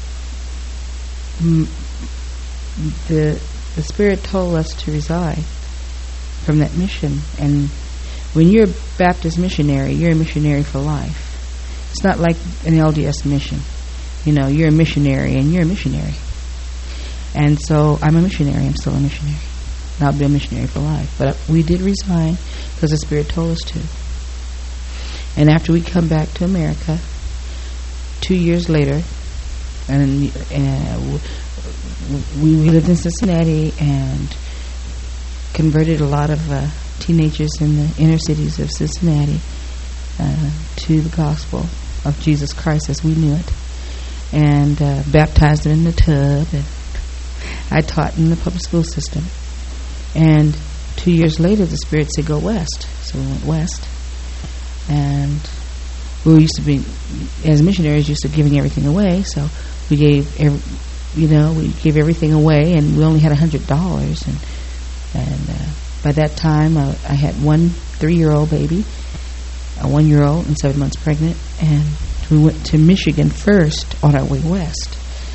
Speaker 7: Mm, The the Spirit told us to resign from that mission. And when you're a Baptist missionary, you're a missionary for life. It's not like an L D S mission. You know, you're a missionary and you're a missionary. And so I'm a missionary. I'm still a missionary. And I'll be a missionary for life. But we did resign because the Spirit told us to. And after we come back to America, two years later, and uh, we, we lived in Cincinnati and converted a lot of uh, teenagers in the inner cities of Cincinnati uh, to the gospel of Jesus Christ as we knew it, and uh, baptized them in the tub. And I taught in the public school system. And two years later, the Spirit said, "Go west." So we went west, and we were used to be, as missionaries, used to giving everything away. So we gave every. You know, we gave everything away, and we only had a hundred dollars. And and uh, by that time, uh, I had one three-year-old baby, a one-year-old, and seven months pregnant. And we went to Michigan first on our way west.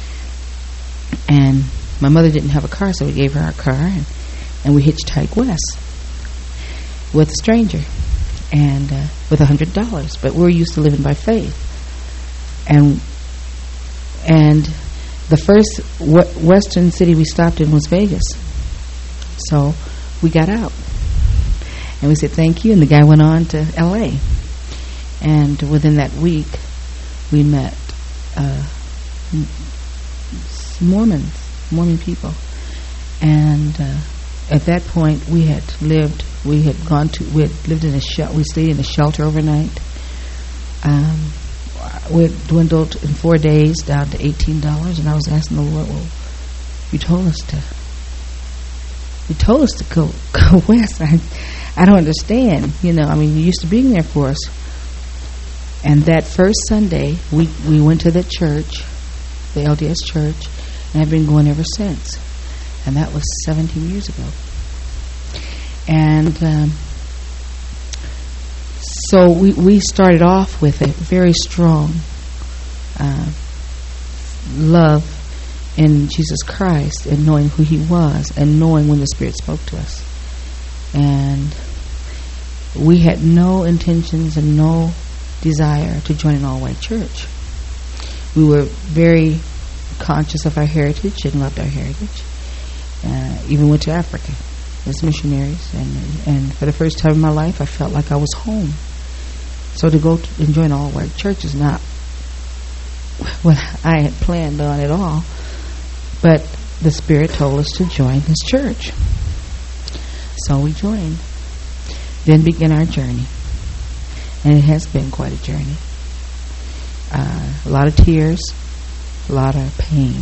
Speaker 7: And my mother didn't have a car, so we gave her our car, and, and we hitchhiked west with a stranger, and uh, with a hundred dollars. But we're used to living by faith, and and. The first w- western city we stopped in was Vegas. So we got out. And we said thank you, and the guy went on to L A. And within that week, we met uh, Mormons, Mormon people. And uh, at that point, we had lived, we had gone to, we had lived in a shelter, we stayed in a shelter overnight. Um... We had dwindled in four days down to eighteen dollars, and I was asking the Lord, well, you told us to, you told us to go, go west. I, I don't understand. You know, I mean, you used to being there for us. And that first Sunday, we, we went to the church, the L D S church, and I've been going ever since. And that was seventeen years ago. And, um, So we, we started off with a very strong uh, love in Jesus Christ, and knowing who He was, and knowing when the Spirit spoke to us. And we had no intentions and no desire to join an all-white church. We were very conscious of our heritage and loved our heritage. Uh, even went to Africa as missionaries, and and for the first time in my life, I felt like I was home. So to go to and join an all-white church is not what I had planned on at all. But the Spirit told us to join this church. So we joined. Then began our journey. And it has been quite a journey. Uh, a lot of tears, a lot of pain,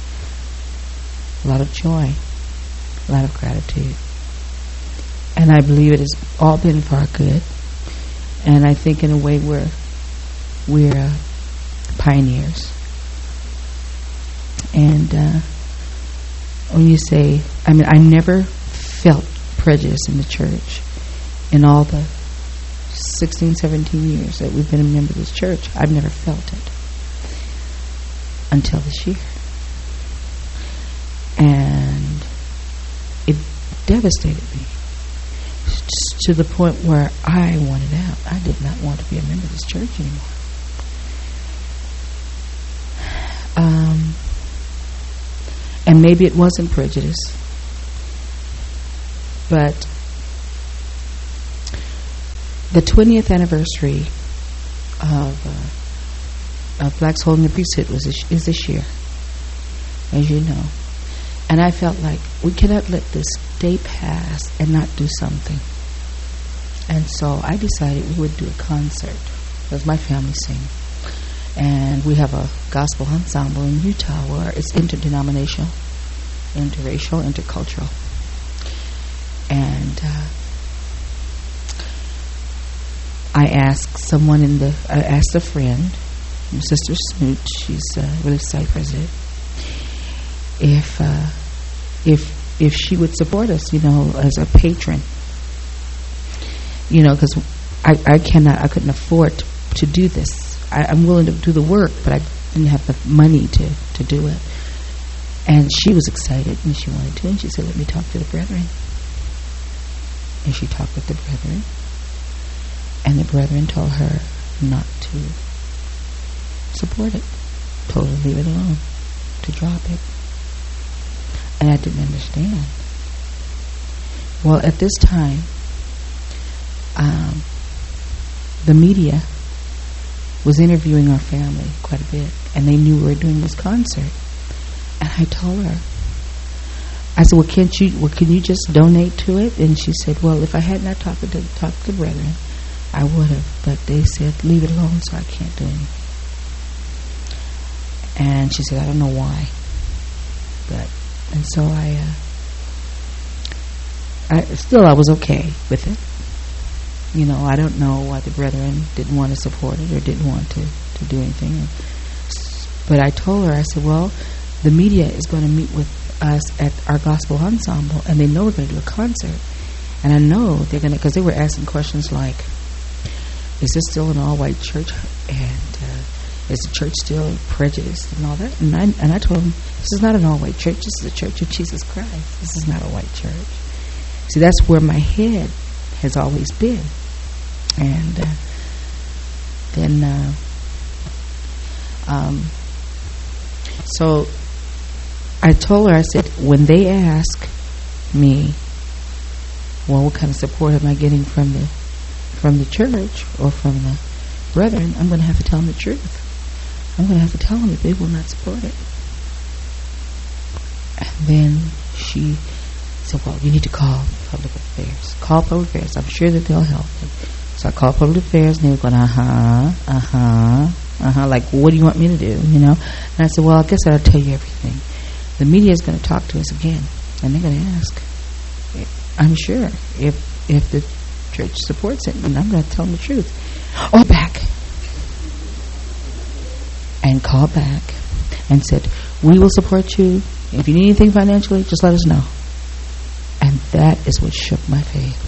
Speaker 7: a lot of joy, a lot of gratitude. And I believe it has all been for our good. And I think in a way we're, we're uh, pioneers. And uh, when you say, I mean, I never felt prejudice in the church in all the sixteen, seventeen years that we've been a member of this church. I've never felt it until this year. And it devastated me to the point where I wanted out. I did not want to be a member of this church anymore. Um, and maybe it wasn't prejudice, but the twentieth anniversary of, uh, of Blacks Holding the Priesthood was this, is this year, as you know. And I felt like we cannot let this day pass and not do something. And so I decided we would do a concert, because my family sing. And we have a gospel ensemble in Utah where it's interdenominational, interracial, intercultural. And uh, I asked someone in the, I asked a friend, Sister Smoot, she's a Relief Society president, if uh, if if she would support us, you know, as a patron, you know, because I, I cannot, I couldn't afford to, to do this. I, I'm willing to do the work, but I didn't have the money to, to do it. And she was excited, and she wanted to, and she said, let me talk to the brethren. And she talked with the brethren, and the brethren told her not to support it, told her to leave it alone, to drop it. And I didn't understand. Well, at this time, um, the media was interviewing our family quite a bit, and they knew we were doing this concert. And I told her, I said, well, can't you, well, can you just donate to it? And she said, well, if I had not talked to, talked to the brethren, I would have. But they said, leave it alone, so I can't do anything. And she said, I don't know why. But, and so I, uh, I, still I was okay with it. You know, I don't know why the brethren didn't want to support it or didn't want to, to do anything. But I told her, I said, well, the media is going to meet with us at our gospel ensemble, and they know we're going to do a concert. And I know they're going to, because they were asking questions like, is this still an all-white church? And uh, is the church still prejudiced and all that? And I, and I told them, this is not an all-white church. This is the church of Jesus Christ. This is not a white church. See, that's where my head has always been. And uh, then, uh, um, so I told her, I said, when they ask me, well, what kind of support am I getting from the from the church or from the brethren, I'm going to have to tell them the truth. I'm going to have to tell them that they will not support it. And then she said, well, you need to call public affairs. Call public affairs. I'm sure that they'll help. So I called public affairs, and they were going, uh-huh, uh-huh, uh-huh, like, what do you want me to do, you know? And I said, well, I guess I'll tell you everything. The media is going to talk to us again, and they're going to ask, I'm sure, if if the church supports it, and I'm going to tell them the truth. Oh, back. And called back and said, we will support you. If you need anything financially, just let us know. And that is what shook my faith.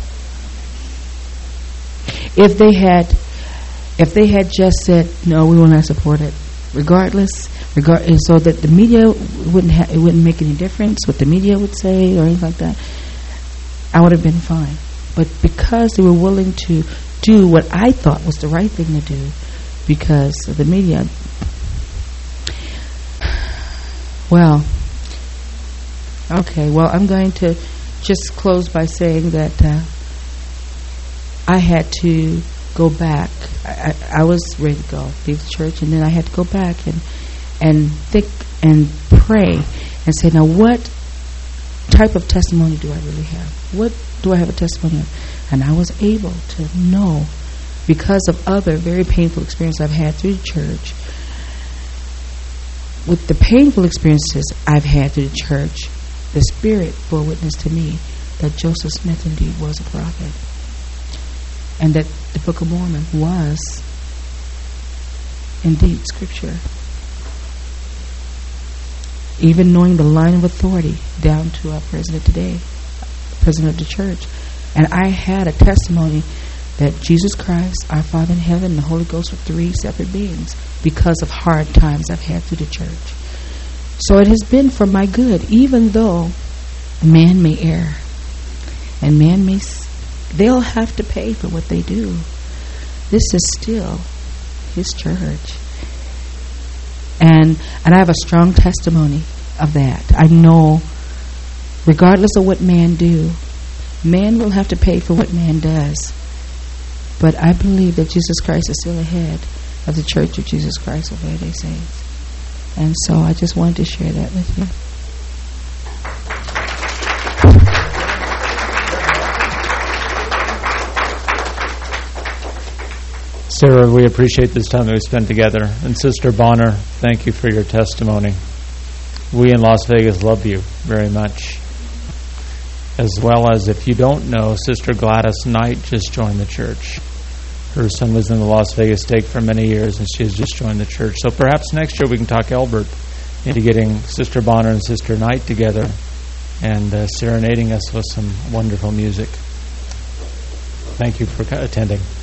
Speaker 7: If they had, if they had just said, no, we will not support it, regardless, regard, and so that the media wouldn't ha- it wouldn't make any difference what the media would say or anything like that, I would have been fine. But because they were willing to do what I thought was the right thing to do, because of the media, well, okay, well, I'm going to just close by saying that uh, I had to go back. I, I, I was ready to go, leave the church, and then I had to go back and and think and pray and say, now what type of testimony do I really have? What do I have a testimony of? And I was able to know, because of other very painful experiences I've had through the church, with the painful experiences I've had through the church, the Spirit bore witness to me that Joseph Smith indeed was a prophet. and that the Book of Mormon was indeed Scripture. Even knowing the line of authority down to our president today, president of the church. And I had a testimony that Jesus Christ, our Father in heaven, and the Holy Ghost were three separate beings because of hard times I've had through the church. So it has been for my good, even though man may err. And man may, they'll have to pay for what they do. This is still His church. And and I have a strong testimony of that. I know, regardless of what man do, man will have to pay for what man does. But I believe that Jesus Christ is still ahead of the Church of Jesus Christ of Latter-day Saints. And so I just wanted to share that with you.
Speaker 2: Sarah, we appreciate this time that we spent together. And Sister Bonner, thank you for your testimony. We in Las Vegas love you very much. As well as, if you don't know, Sister Gladys Knight just joined the church. Her son was in the Las Vegas stake for many years, and she has just joined the church. So perhaps next year we can talk Elbert into getting Sister Bonner and Sister Knight together and uh, serenading us with some wonderful music. Thank you for attending.